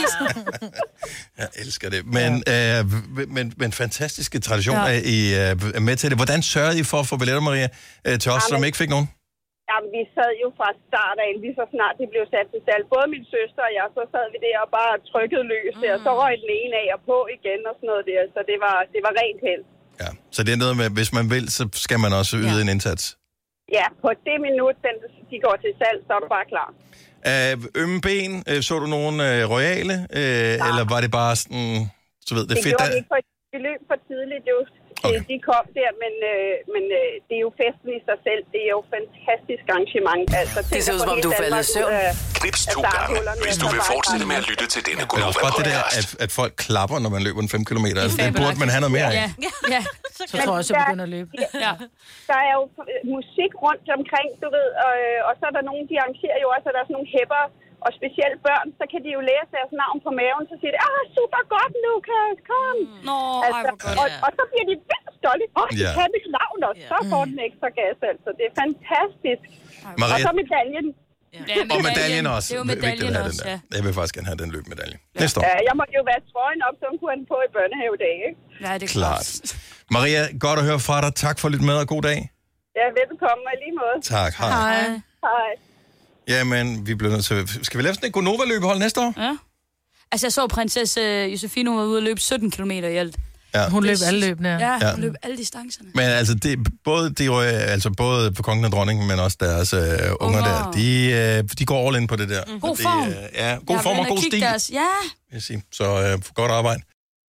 Jeg elsker det. Men, øh, men, men fantastiske traditioner ja. I øh, med til det. Hvordan sørgede I for at få billetter, Maria, øh, til os, ja, men, som ikke fik nogen? Jamen, vi sad jo fra start af, lige så snart det blev sat til salg. Både min søster og jeg, så sad vi der og bare trykkede løs der, og så røg den ene af og på igen og sådan noget der. Så det var, det var rent held. Ja, så det er noget med, hvis man vil, så skal man også yde ja. en indsats. Ja, på det minut, de går til salg, så er du bare klar. Uh, ømme ben, uh, så du nogen uh, royale, uh, eller var det bare sådan, så ved det, det fedt? Det gjorde vi ikke, for vi løb for tidligt, det jo, okay. de kom der, men, øh, men øh, det er jo festen i sig selv, det er jo fantastisk arrangement. Altså, det ser ud som om, du falder i søvn. Knips to gange, hvis du vil fortsætte med at lytte til denne Gunova podcast. Det der, at, at folk klapper, når man løber en fem kilometer, altså, det burde man have noget mere af. Ja, ja. Så, så tror jeg også, at jeg begynder at løbe. Ja. Der er jo musik rundt omkring, du ved, og, og så er der nogen, de arrangerer jo også, at der er sådan nogle hæpper, og specielt børn, så kan de jo læse deres navn på maven, så siger de, ah, super godt, Lukas, kom. Nå, altså, ej, hvor godt, og, ja. og så bliver de vildt stolte, åh, oh, de ja. kan mit navn, og så får den ekstra gas, altså. Det er fantastisk. Maria... Og så medaljen. Ja, medaljen. Og medaljen også. Det er jo medaljen også, ja. Jeg vil faktisk gerne have den løbmedalje. Ja. Næste år. Ja, jeg måtte jo være trøjen op, så kunne han på i børnehavedag, ikke? Ja, det er klart. Maria, godt at høre fra dig. Tak for lidt med, og god dag. Ja, velkommen og lige måde. Tak, hej. Hej. Hej. Jamen, vi bliver nødt til... Skal vi lave sådan et Gonova-løbehold næste år? Ja. Altså, jeg så prinsesse Josefine, hun var ude og løbe sytten kilometer i alt. Ja. Hun løb alle løbene. Ja, ja. hun løb alle distancerne. Men altså, det, både, de, altså, både på kongen og dronningen, men også deres øh, unger, unger der, de, øh, de går all in på det der. Mm. God form. De, øh, ja, god jeg form og god stil. Deres, ja. Jeg sige. Så øh, godt arbejde.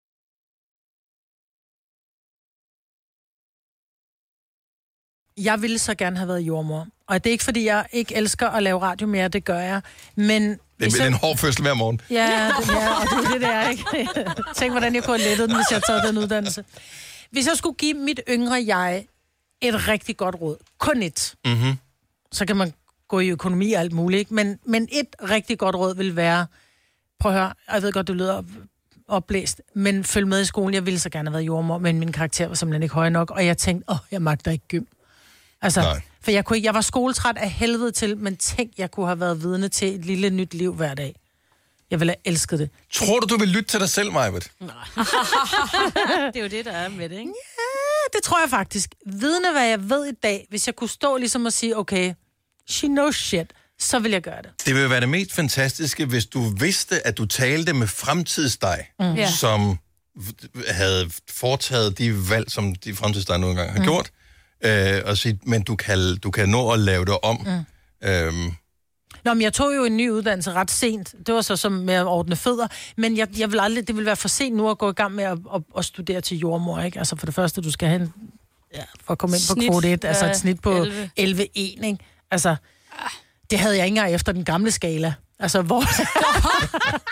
Jeg ville så gerne have været jordmor. Og det er ikke, fordi jeg ikke elsker at lave radio mere, det gør jeg. Men... Det er en hård fødsel hver morgen. Ja, det er, og det er det, der, ikke? Tænk, hvordan jeg kunne have lettet den, hvis jeg havde taget den uddannelse. Hvis jeg skulle give mit yngre jeg et rigtig godt råd, kun et, mm-hmm. så kan man gå i økonomi og alt muligt, ikke? Men, men et rigtig godt råd vil være, prøv at høre, jeg ved godt, du lyder opblæst, men følg med i skolen. Jeg ville så gerne have været jordmor, men min karakter var simpelthen ikke høj nok, og jeg tænkte, åh, oh, jeg magter ikke gym. Altså, nej. For jeg, kunne ikke, jeg var skoletræt af helvede til, men tænk, jeg kunne have været vidne til et lille nyt liv hver dag. Jeg ville have elsket det. Tror du, du vil lytte til dig selv, Majbert? Nej. Det er jo det, der er med det, ikke? Ja, det tror jeg faktisk. Vidne, hvad jeg ved i dag, hvis jeg kunne stå ligesom og sige, okay, she knows shit, så vil jeg gøre det. Det ville være det mest fantastiske, hvis du vidste, at du talte med fremtidsdig, mm. som havde foretaget de valg, som de fremtidsdig nogle gange har mm. gjort. Øh, og sige, men du kan, du kan nå at lave det om. Mm. Øhm. Nå, men jeg tog jo en ny uddannelse ret sent. Det var så som med at ordne fødder. Men jeg, jeg vil aldrig, det vil være for sent nu at gå i gang med at, at, at studere til jordmor, ikke? Altså for det første, du skal have en, ja, for at komme ind på kvote et, altså et snit på elleve komma en, ikke? Altså, det havde jeg ikke engang efter den gamle skala. Altså, hvor...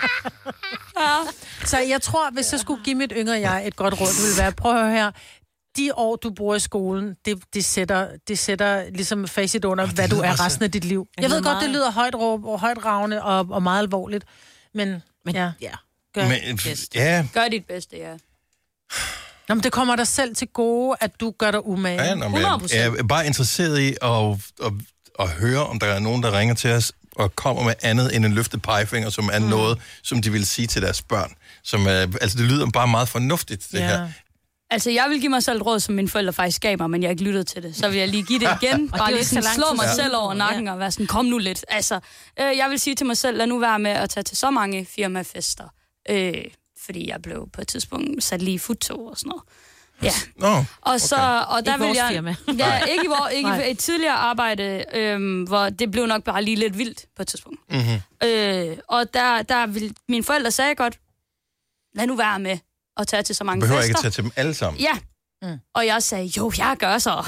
Så jeg tror, hvis jeg skulle give mit yngre jeg et godt råd, det ville være, prøv at høre her, de år, du bruger i skolen, det, det, sætter, det sætter ligesom facit under, oh, hvad du er resten af dit liv. Jeg ved godt, det lyder højt råb og højt ravne og, og meget alvorligt, men, men ja, ja. Gør, men, ja. gør dit bedste, ja. Nå, men det kommer dig selv til gode, at du gør dig umage. Ja, nå, jeg, jeg er bare interesseret i at, at, at høre, om der er nogen, der ringer til os og kommer med andet end en løftet pegefinger, som er mm. noget, som de vil sige til deres børn. Som er, altså, det lyder bare meget fornuftigt, det ja. her. Altså, jeg vil give mig selv et råd, som mine forældre faktisk gav mig, men jeg har ikke lyttet til det. Så vil jeg lige give det igen. Bare lige sådan, slå mig ja. selv over nakken ja. og være sådan, kom nu lidt. Altså, øh, jeg vil sige til mig selv, lad nu være med at tage til så mange firmafester. Øh, fordi jeg blev på et tidspunkt sat lige i futtog og sådan noget. Ja. Oh, og så okay. og der ikke vil vores jeg firma. ja, ikke i vores ikke i et tidligere arbejde, øhm, hvor det blev nok bare lige lidt vildt på et tidspunkt. Mm-hmm. Øh, og der der vil mine forældre sagde godt, lad nu være med at tage til så mange behøver fester. Behøver ikke at tage til dem alle sammen. Ja. Mm. Og jeg sagde, jo, jeg gør så.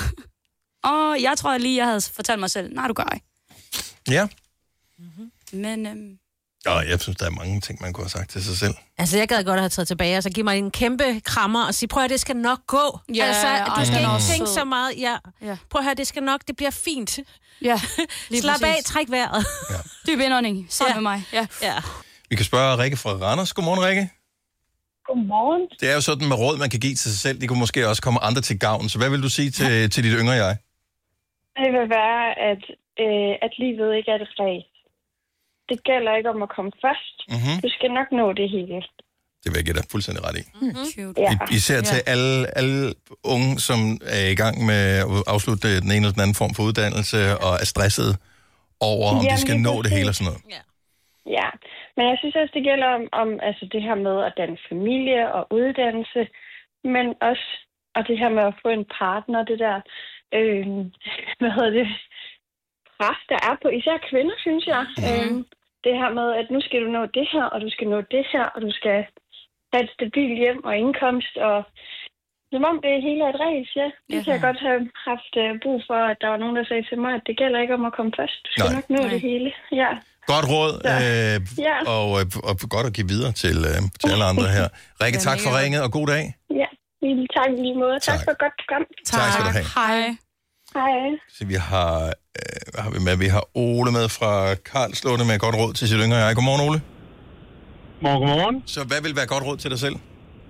Og jeg tror lige, jeg havde fortalt mig selv, nej, du gør ikke. Ja. Mm-hmm. Men øhm, Og jeg synes, der er mange ting, man kunne have sagt til sig selv. Altså, jeg gad godt at have taget tilbage, og så give mig en kæmpe krammer og sige, prøv at det skal nok gå. Ja, altså, du skal ikke tænke sød. så meget. Ja. Ja. Prøv at høre, det skal nok, det bliver fint. Ja, slap af, træk vejret. Ja. Dyb indånding, sammen ja. med mig. Ja. ja. Vi kan spørge Rikke fra Randers. Godmorgen, Rikke. Godmorgen. Det er jo sådan med råd, man kan give til sig selv. De kunne måske også komme andre til gavn. Så hvad vil du sige til, ja. til dit yngre jeg? Det vil være, at, øh, at livet ikke er et ræs. Det gælder ikke om at komme først. Mm-hmm. Du skal nok nå det hele. Det vil jeg give dig fuldstændig ret i. Mm-hmm. Ja. I, især til ja. alle, alle unge, som er i gang med at afslutte den ene eller den anden form for uddannelse, og er stresset over, om Jamen, de skal nå det hele og sådan noget. Ja. ja, men jeg synes også, det gælder om, om altså det her med at danne familie og uddannelse, men også og det her med at få en partner, det der, øh, hvad hedder det, pres, der er på især kvinder, synes jeg. Mm-hmm. Øh, det her med, at nu skal du nå det her, og du skal nå det her, og du skal have et stabilt hjem og indkomst, og som om det hele er et ræs, ja. Det kan jeg godt have haft uh, brug for, at der var nogen, der sagde til mig, at det gælder ikke om at komme først. Du skal Nej. nok nå Nej. det hele, ja. Godt råd, øh, ja. og, og godt at give videre til, øh, til alle andre her. Rikke, tak for ringet, og god dag. Ja, tak i lige måde. Tak, tak for et godt program. Tak. tak skal du have. Hej. Hej. Så vi har, øh, hvad har vi med? Vi har Ole med fra Karlslunde med godt råd til sit yngre jeg. Godmorgen, Ole. Godmorgen, godmorgen. Så hvad vil være godt råd til dig selv?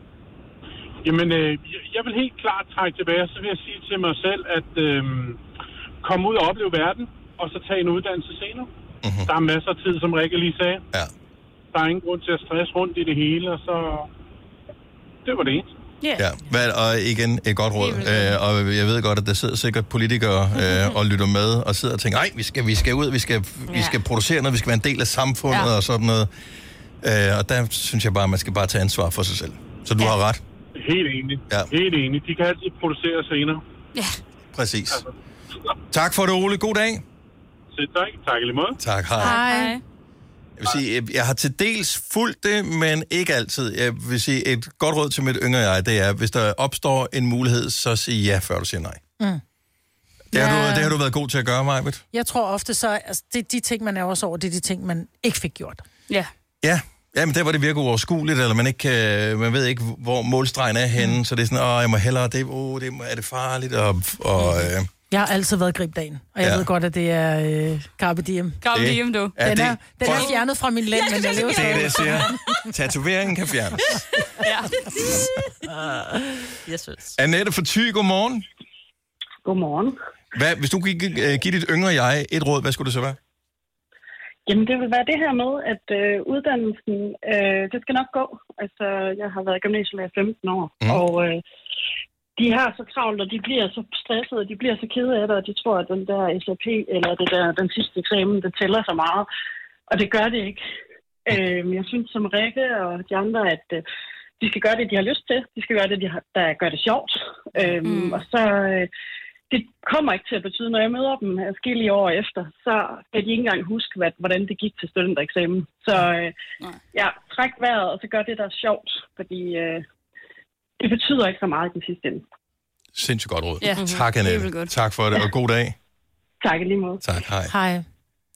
Jamen, øh, jeg vil helt klart trække tilbage, så vil jeg sige til mig selv, at øh, komme ud og opleve verden, og så tage en uddannelse senere. Mm-hmm. Der er masser af tid, som Rikke lige sagde. Ja. Der er ingen grund til at stresse rundt i det hele, og så... Det var det eneste. Yeah. Ja, hvad, og igen et godt råd. Øh, og jeg ved godt, at der sidder sikkert politikere øh, og lytter med og sidder og tænker, nej, vi skal, vi skal ud, vi skal, ja. vi skal producere noget, vi skal være en del af samfundet ja. og sådan noget. Øh, og der synes jeg bare, at man skal bare tage ansvar for sig selv. Så du ja. har ret. Helt enig. Ja. Helt enig. De kan altid producere senere. Ja. Præcis. Altså. Tak for det, Ole. God dag. Selv tak. Tak i lige måde. Tak. Hej. Hej. Jeg vil sige, jeg har til dels fulgt det, men ikke altid. Jeg vil sige, et godt råd til mit yngre jeg, det er, hvis der opstår en mulighed, så sig ja, før du siger nej. Mm. Det, har ja. du, det har du været god til at gøre, Majbet. Jeg tror ofte så, altså, det de ting, man er også over, det er de ting, man ikke fik gjort. Ja. Ja, ja men der var det virker uoverskueligt, eller man, ikke, man ved ikke, hvor målstregen er henne, mm. så det er sådan, åh, jeg må hellere, det, oh, det, er det farligt, og... og øh, jeg har altid været gribdagen, og jeg ja. ved godt, at det er øh, Carpe Diem. Carpe Diem, du. Den er, den er, er fjernet fra min lænd, men jeg lever det er det, jeg siger. Tatoveringen kan fjernes. Ja. Jeg synes. Annette fra Thy, godmorgen. Godmorgen. Hvad, hvis du gik, uh, give dit yngre jeg et råd, hvad skulle det så være? Jamen, det vil være det her med, at øh, uddannelsen, øh, det skal nok gå. Altså, jeg har været gymnasielærer i femten år, mm. og... Øh, de har så travlt, og de bliver så stressede, og de bliver så kede af det, og de tror, at den der S A P, eller det der, den sidste eksamen, det tæller så meget. Og det gør det ikke. Øh, jeg synes som Rikke og de andre, at øh, de skal gøre det, de har lyst til. De skal gøre det, de har, der gør det sjovt. Øh, mm. Og så, øh, det kommer ikke til at betyde, når jeg møder dem adskillige år efter, så kan de ikke engang huske, hvad, hvordan det gik til studentereksamen. Så øh, ja, træk vejret, og så gør det, der er sjovt, fordi... Øh, det betyder ikke så meget i den sidste ende. Sindssygt godt råd. Ja. Tak, Annette. Tak for det, og god dag. Tak i lige måde. Tak, hej. Hej.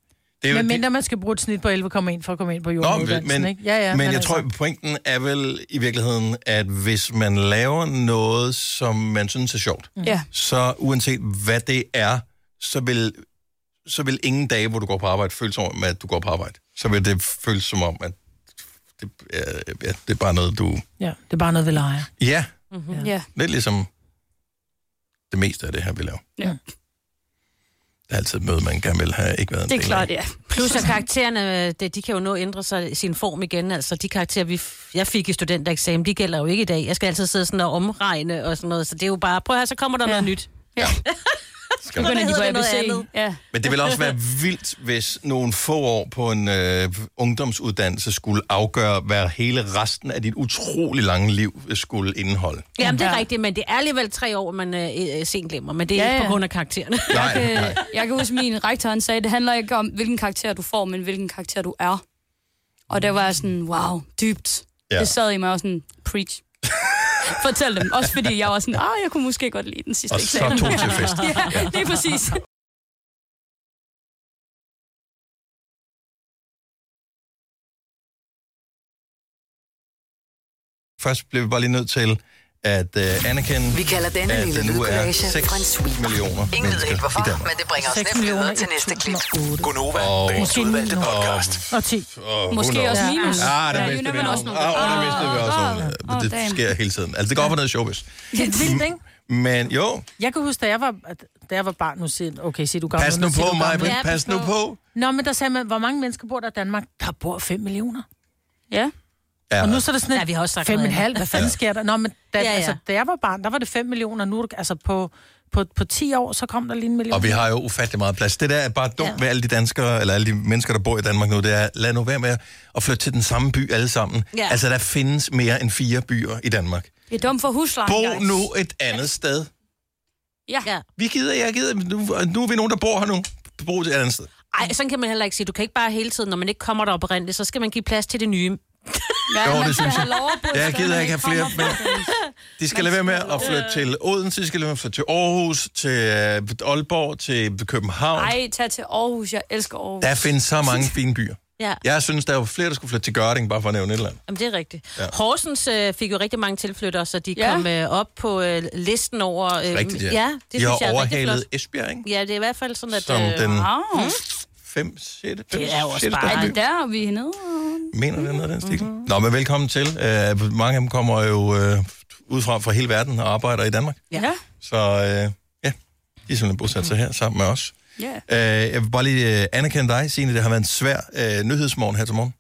Det er jo, men mindre man skal bruge et snit på elleve komma en for at komme ind på Nå, jordenuddannelsen, men, ikke? Ja, ja, men, men jeg altså. tror, pointen er vel i virkeligheden, at hvis man laver noget, som man synes er sjovt, mm. ja. så uanset hvad det er, så vil, så vil ingen dage, hvor du går på arbejde, føles som om, at du går på arbejde. Så vil det føles som om, at det, ja, ja, det er bare noget, du... Ja, det er bare noget, vi leger. Ja, Mm-hmm. ja. lidt ligesom det meste af det her, vi laver. Ja. Det er altid et møde, man gerne vil have ikke været en Det er del klart, af. ja. Plus at karaktererne, det, de kan jo nå at ændre sig i sin form igen. Altså de karakterer, vi, jeg fik i studentereksamen, de gælder jo ikke i dag. Jeg skal altid sidde sådan og omregne og sådan noget, så det er jo bare, prøv her, så kommer der ja. noget nyt. Ja. Skal Begynder de på A B C. Ja. Men det vil også være vildt, hvis nogle få år på en øh, ungdomsuddannelse skulle afgøre, hvad hele resten af dit utrolig lange liv skulle indeholde. Jamen, det er Ja. rigtigt, men det er alligevel tre år, man øh, sent glemmer, men det er Ja, ja, ikke ja. på grund af karaktererne. Nej, Jeg kan, nej. jeg kan huske, min rektor han sagde, det handler ikke om, hvilken karakter du får, men hvilken karakter du er. Og der var jeg sådan, wow, dybt. Ja. Ja. Det sad i mig og sådan, preach. Fortæl dem. Også fordi jeg var sådan, ah, jeg kunne måske godt lide den sidste Og så eksamen. tog til fest. Ja, det er præcis. Først blev vi bare lige nødt til at uh, anerkende, Vi kalder denne at lille der nu er lydkollage seks fra en sweep. millioner Ingen ved helt mennesker hvorfor, i Danmark. men det bringer os seks nemt videre millioner til næste klip. Gonova, Og- dagens udvalgte podcast. Og ti. Og Måske who også knows? minus. Ah, der Ja, mistede you vi never nogen. know. Ah, og der mistede vi også Ah, nogen. ah, Det damn. sker hele tiden. Altså, det går op og ned i showbiz. Det er vildt, ikke? Men jo, Jeg kan huske, da jeg var, da jeg var barn, nu siger okay, siger du gammel. pas nu siger på du mig, gammel. Ja, pas nu på. Nå, men der sagde man, hvor mange mennesker bor der i Danmark? Der bor fem millioner. Ja. Ja, Og nu så er det sådan Ja, et vi har også sagt fem og noget en halv. Hvad fanden Ja. sker der? Nå, men da, Ja, ja. Altså, da jeg var barn, der var det fem millioner. Nu, er det- altså på, på, på ti år, så kom der lige en million. og vi har jo ufattelig meget plads. Det der er bare dumt Ja. ved alle de danskere, eller alle de mennesker, der bor i Danmark nu, det er, lad nu være med at flytte til den samme by alle sammen. Ja. Altså, der findes mere end fire byer i Danmark. Det er dumt for huslejen, Bo guys. nu et andet sted. Ja. Ja. Vi gider, jeg gider. Nu, nu er vi nogen, der bor her nu. Bo et andet sted. Ej, sådan kan man heller ikke sige. Du kan ikke bare hele tiden, når man ikke kommer der oprindeligt, så skal man give plads til det nye. Ja, Jo, man det skal synes jeg. have lov at bo et Jeg sted, gider man ikke have kommer flere, fra. De skal lade være med at flytte til Odense, de skal lade være med at flytte til Aarhus, til øh, Aalborg, til København. Ej, tag til Aarhus. Jeg elsker Aarhus. Der findes så mange fine byer. Ja. Jeg synes, der er jo flere, der skulle flytte til Gørding, bare for at nævne et eller andet. Jamen, det er rigtigt. Ja. Ja. Horsens øh, fik jo rigtig mange tilflyttere, så de Ja. ja. kom øh, op på øh, listen over... Øh, Rigtigt, ja. ja. De det synes har jeg er rigtig overhalet flot. Esbjerg, ikke? Ja, det er i hvert fald sådan, at... Som øh, den Wow. fem, sjette, Det er jo også sjette bare- største Ej, by. der er vi hernede. Mener det er noget af den stil. Mm-hmm. Nå, men velkommen til. Uh, mange af dem kommer jo uh, udefra fra hele verden og arbejder i Danmark. Ja. Så uh, ja, de er simpelthen bosat sig her sammen med os. Ja. Uh, jeg vil bare lige uh, anerkende dig, Signe. Det har været en svær uh, nyhedsmorgen her til morgen.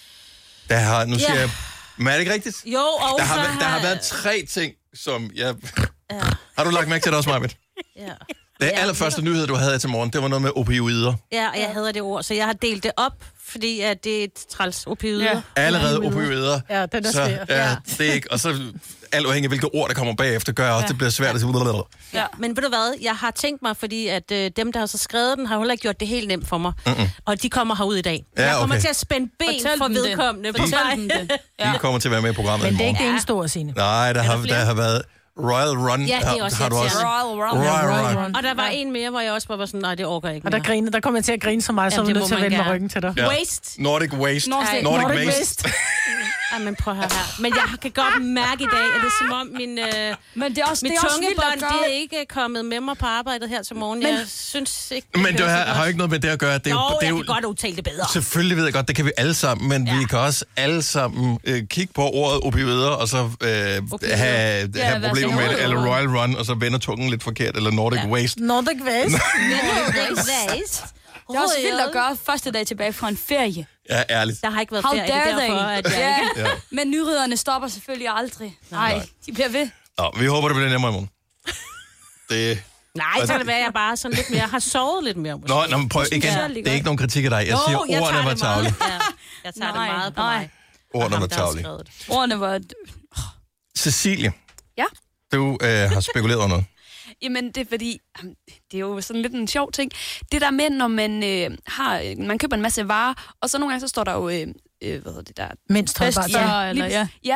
Der har, nu siger Ja. jeg, men er det ikke rigtigt? Jo, og Der har, så væ- der har været tre ting, som jeg... Ja. Har du lagt mærke til det også, Marvind? Ja. Det Ja, allerførste nyhed, du havde her til morgen, det var noget med opioider. Ja, og jeg hader det ord, så jeg har delt det op, fordi at det er et træls opioider. Ja. Ja. Allerede opioider. Ja, den er så, svær. Ja, Ja. det er ikke... Og så alt afhængig af, hvilke ord, der kommer bagefter, gør også, Ja. det bliver svært at sige... Ja. Men ved du hvad, jeg har tænkt mig, fordi at øh, dem, der har så skrevet den, har heller ikke gjort det helt nemt for mig. Mm-mm. Og de kommer herud i dag. Ja, Jeg kommer okay. til at spænde ben Fortæl for dem det. vedkommende. på Fortæl vej. dem det. Ja. De kommer til at være med i programmet Men i det er morgen. ikke det eneste ord, Signe. Nej, der har, flere? der har været Royal Run. Ja, det er har, også har du også. irriterende. Royal Run. Royal Royal Run. Run. Og der var en mere, hvor jeg også bare var sådan, nej, det orker jeg ikke Og der, mere. griner, der kommer jeg til at grine så meget, så er Jamen, vi det nødt til må at man vende mig gerne. ryggen til dig. Ja. Waste. Nordic Waste. Nordic- Nordic, Nordic Waste. Waste. Ej, men prøv at høre her. Men jeg kan godt mærke i dag, at det er som om min, øh, Men det er også, mit det er også vildt at tungebånd, gøre. det er ikke kommet med mig på arbejdet her til morgen. Men- Jeg synes ikke... Men det hører har, så har jo godt. ikke noget med det at gøre. Det er jo, Jo, det er jeg jo, kan godt udtale det bedre. Selvfølgelig ved jeg godt, det kan vi alle sammen, men ja. vi kan også alle sammen øh, kigge på ordet opioider, og så øh, have, Ja, have hvad problemer så? med det, eller Royal Run, og så vender tungen lidt forkert, eller Nordic ja. Waste. Nordic Waste. Det er også vildt at gøre første dag tilbage fra en ferie. Ja, ærligt. Der har ikke været How ferie, det dare er derfor, they? at jeg Ja. ikke... Ja. Men nyrydderne stopper selvfølgelig aldrig. Nej, de bliver ved. Nå, vi håber, det bliver nemmere i morgen. Det... Nej, så kan det være, at jeg bare sådan lidt mere har sovet lidt mere. Måske. Nå, nå, men prøv Det synes igen. jeg er lige Det er ikke nogen kritik af dig. Jeg Jo, siger, jeg ordene tager var det meget. tavlige. Ja, jeg tager Nej, det meget på nej. mig. Ordene Og var ham, der har tavlige. skrevet det. Ordene var... Cecilie, Ja. du øh, har spekuleret over noget. Jamen, det er fordi, jamen, det er jo sådan lidt en sjov ting. Det der med, når man øh, har, man køber en masse varer, og så nogle gange, så står der jo, øh, øh, hvad hedder det der? Mindst holdbart. Bedst- Ja. eller- lige- ja. ja.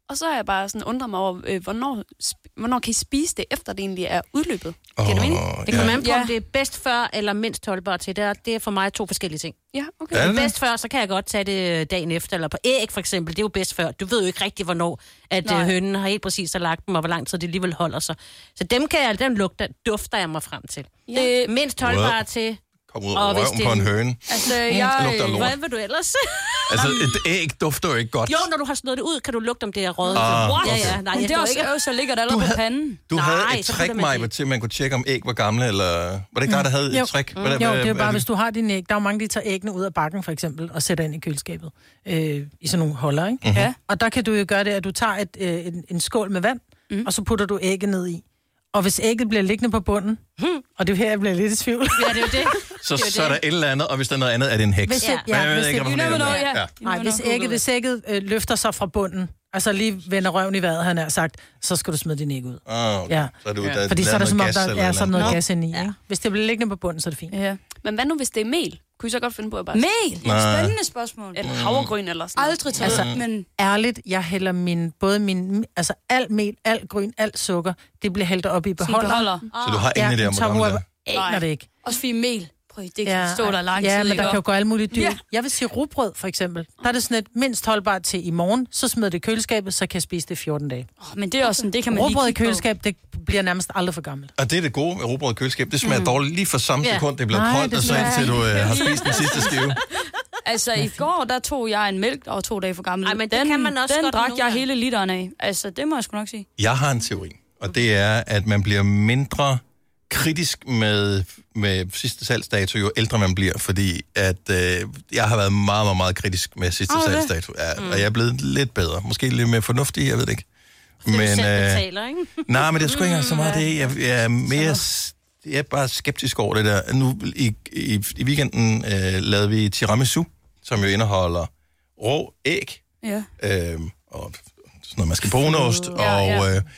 Og så er jeg bare sådan undret mig over, øh, hvornår, sp- hvornår kan I spise det, efter det egentlig er udløbet? Oh, Giver det mening? Det kommer an på, om det er bedst før eller mindst holdbart til. Det er, det er for mig to forskellige ting. Ja, okay. Er det bedst før, så kan jeg godt tage det dagen efter, eller på æg for eksempel. Det er jo bedst før. Du ved jo ikke rigtig, hvornår at Nej. hønnen har helt præcis har lagt dem, og hvor lang tid det alligevel holder sig. Så dem kan jeg, den lugter, dufter jeg mig frem til. Ja. Det mindst holdbart Wow. til. Kom ud og røven på en høne. Altså, Mm, jeg... det lugter af lort. Hvad vil du ellers? Altså, et æg dufter jo ikke godt. Jo, når du har slået det ud, kan du lugte, om det er røget. Ah, Ja, okay. ja, nej, Men jeg det er står også, ikke. ikke... så ligger det allerede Du på havde- panden. Du Nej, havde et så trick, putter man Maja, til, at man kunne tjekke, om æg var gamle, eller... Var det ikke dig, der havde Jo. et trick? Mm. Hvad, Jo, hvad, det er jo hvad bare, hvis du har dine æg. Der er jo mange, de tager æggene ud af bakken, for eksempel, og sætter ind i køleskabet. Øh, I sådan nogle holder, ikke? Mhm. Ja. Og der kan du jo gøre det, at du tager et, øh, en, en skål med vand, mm. og så putter du ægget ned i. Og hvis ægget bliver liggende på bunden, hmm. og det er jo her, jeg bliver lidt i tvivl. Ja, det er jo det. Så, Det er jo så er det. der et eller andet, og hvis der er noget andet, er det en heks. Hvis, det, Men ja, jeg ved hvis, ikke, det, hvad you for never en know, det er. ja. Ja. Nej, hvis ægget, hvis ægget øh, løfter sig fra bunden, altså lige vender røven i vejret, han har sagt, så skal du smide din æg ud. Ah, okay. Ja. Så er det, Ja. der, Fordi så er der som om, gas der eller er et sådan eller noget andet. gas inde i. Ikke? Hvis det bliver liggende på bunden, så er det fint. Ja. Men hvad nu, hvis det er mel? Kunne I så godt finde på at bare... Mel? Nej. Spændende spørgsmål. Eller havregryn eller sådan noget. Aldrig taget, Altså, men... Ærligt, jeg hælder min, både min, altså alt mel, alt gryn, alt sukker, det bliver hældt op i beholder. beholder. Så du har ingen idé om, hvor gammel det er? Aner det ikke. Også fordi mel. Prøv, det kan ja, stå der lang ja, tid. men ikke? der kan jo gå alle mulige dyr. Ja. Ja. Jeg vil sige rugbrød, for eksempel. Der er det sådan et mindst holdbart til i morgen, så smider det i køleskabet, så kan jeg spise det i fjorten dage. Oh, men det er også sådan, det kan man Rugbrød i lige kigge på. køleskab, det bliver nærmest aldrig for gammelt. Og det er det gode med rugbrød i køleskab. Det smager mm. dårligt lige for samme Ja. sekund, det bliver Nej, koldt, det og så smager indtil du øh, ikke. har spist den sidste skive. Altså, i går, der tog jeg en mælk, der var to dage for gammel. Ej, men det den, kan man også den godt drak nogle jeg gange. hele literen af. Altså, det må jeg sgu nok sige. Jeg har en teori, og det er, at man bliver mindre kritisk med, med sidste salgsdato, jo ældre man bliver, fordi at øh, jeg har været meget, meget, meget kritisk med sidste Har du det? salgsdato, ja, Mm. og jeg er blevet lidt bedre. Måske lidt mere fornuftig, jeg ved det ikke. Det men, du selv øh, betaler, ikke? nej, men det er sgu ikke engang så meget det. Jeg, jeg er mere... Jeg er bare skeptisk over det der. Nu i, i, i weekenden øh, lavede vi tiramisu, som jo indeholder rå æg, Ja. øh, og sådan noget mascarponeost, Ja, og, ja. øh,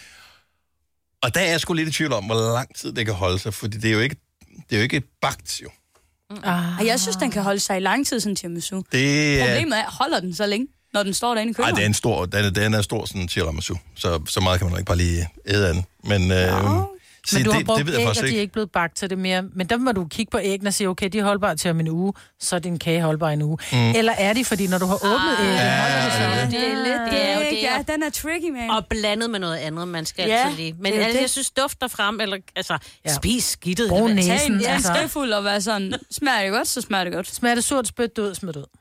og der er jeg sgu lidt i tvivl om, hvor lang tid det kan holde sig, fordi det er jo ikke, det er jo ikke bagt, jo. Ah. Jeg synes, den kan holde sig i lang tid, sådan tiramisu. Det er, Problemet er, holder den så længe, når den står derinde i ej, køkken? det er en stor, den er, den er stor sådan en tiramisu, så, så meget kan man nok ikke bare lige æde af den. Men, øh, se, Men du har det, brugt det ved jeg æg, og faktisk de er ikke. ikke blevet bagt til det mere. Men der må du kigge på æggene og sige, okay, de er holdbare til om en uge, så er din kage holdbar en uge. Mm. Mm. Eller er de, fordi når du har åbnet ægget, Ja, holder det ja, så? det. Det er lidt Det er jo det. det. Ja, den er tricky, man. Og blandet med noget andet, man skal Ja, altså lige. Men det er altså, det. jeg synes, dufter frem, eller altså, Ja. spis skidtet. Brug eller hvad? Tag næsen. en, ja, en altså. skefuld og være sådan, smager det godt, så smager det godt. Smager det surt, spyt det ud, smid det ud.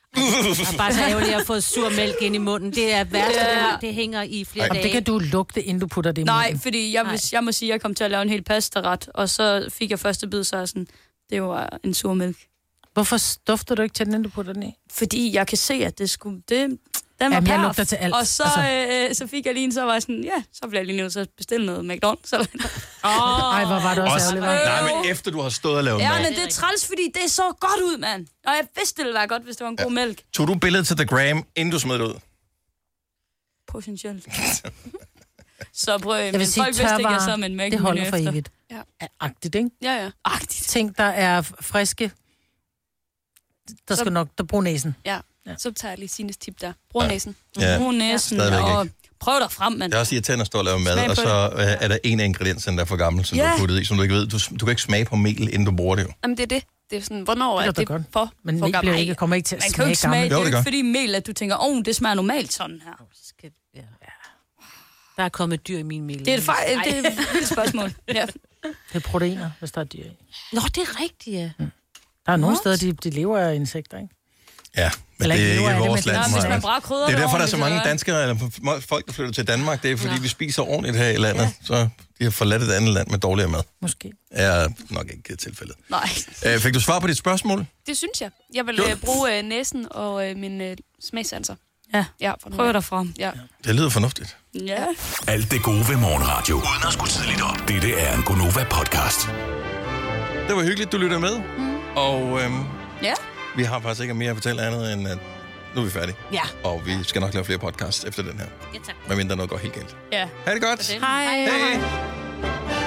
Og bare så ærgerligt at få sur mælk ind i munden. Det er værst, Ja. det, her, det hænger i flere Og dage. det kan du lugte, inden du putter det i Nej, munden. fordi jeg, hvis, jeg må sige, at jeg kom til at lave en hel pastaret, og så fik jeg første bid, så er jeg sådan, det var en sur mælk. Hvorfor dufter du ikke til den, inden du putter den i? Fordi jeg kan se, at det skulle... Det, den var Jamen, jeg perf. lugter til alt. Og så, Altså. øh, så fik jeg lige en, så var jeg sådan, ja, så bliver jeg lige nødt til at bestille noget McDonald's. Eller Åh, Ej, hvor var det også, Også, ærgerligt. hva'? nej, men efter du har stået og lavet ja, mad. men det er træls, fordi det så godt ud, mand. Og jeg vidste, det ville være godt, hvis det var en god mælk. Tog du billedet til The Gram, inden du smed det ud? Potentielt. Så prøv, Jeg men vil sige, folk vidste ikke, at jeg sad med tørvarer, en Mac det holder for efter. evigt. Ja. Agtigt, ikke? Ja, ja. Agtigt. Ting, der er friske, der skal Så- nok, der bruger næsen. Ja. Ja. Så tager jeg lige Sines tip der. Brug næsen. Ja. Brug næsen, Stadigvæk og ikke. prøv dig frem, mand. Det er også irriterende at stå og lave mad, Smag på og så øh, er der en af ingredienserne, der er for gammel, som Ja. du har puttet i, som du ikke ved. Du, du kan ikke smage på mel, inden du bruger det jo. Jamen, det er det. Det er sådan, hvornår Det er er da det godt. for, Men for mel bliver gammel? ikke, kommer ikke til at Man kan jo smage ikke smage, gammel. det er Jo, jo det ikke gør. fordi mel, at du tænker, åh, oh, det smager normalt sådan her. Der er kommet dyr i min mel. Det er et, fej- det er et vildt spørgsmål. Ja. Det er proteiner, hvis der er dyr i. Nå, det er rigtigt, ja. Der er nogle steder, de, de lever af insekter, ikke? Ja, men Eller det er ikke ikke lever af det, vores men- land. Nå, hvis Maja. man bare krydder Det er det derfor, der er så ordentligt, mange så- danskere, eller folk, der flytter til Danmark. Det er, fordi vi spiser ordentligt her i landet. Så de har forladt et andet land med dårligere mad. Måske. Er nok ikke tilfældet. Nej. Øh, fik du svar på dit spørgsmål? Det synes jeg. Jeg vil Gjorde øh, bruge øh, næsen og øh, min øh, smagsanser. Ja, Ja, for nu prøv af. dig frem. Ja. Det lyder fornuftigt. Ja. Alt det gode ved morgenradio. Uden at skulle tidligt op. Dette er en Gonova-podcast. Det var hyggeligt, du lytter med. Mm. Og øhm, Ja. vi har faktisk ikke mere at fortælle andet, end at nu er vi færdige. Ja. Og vi skal nok lave flere podcasts efter den her. Ja, tak. Medmindre noget går helt galt. Ja. Ha' det godt. Hej. Hej.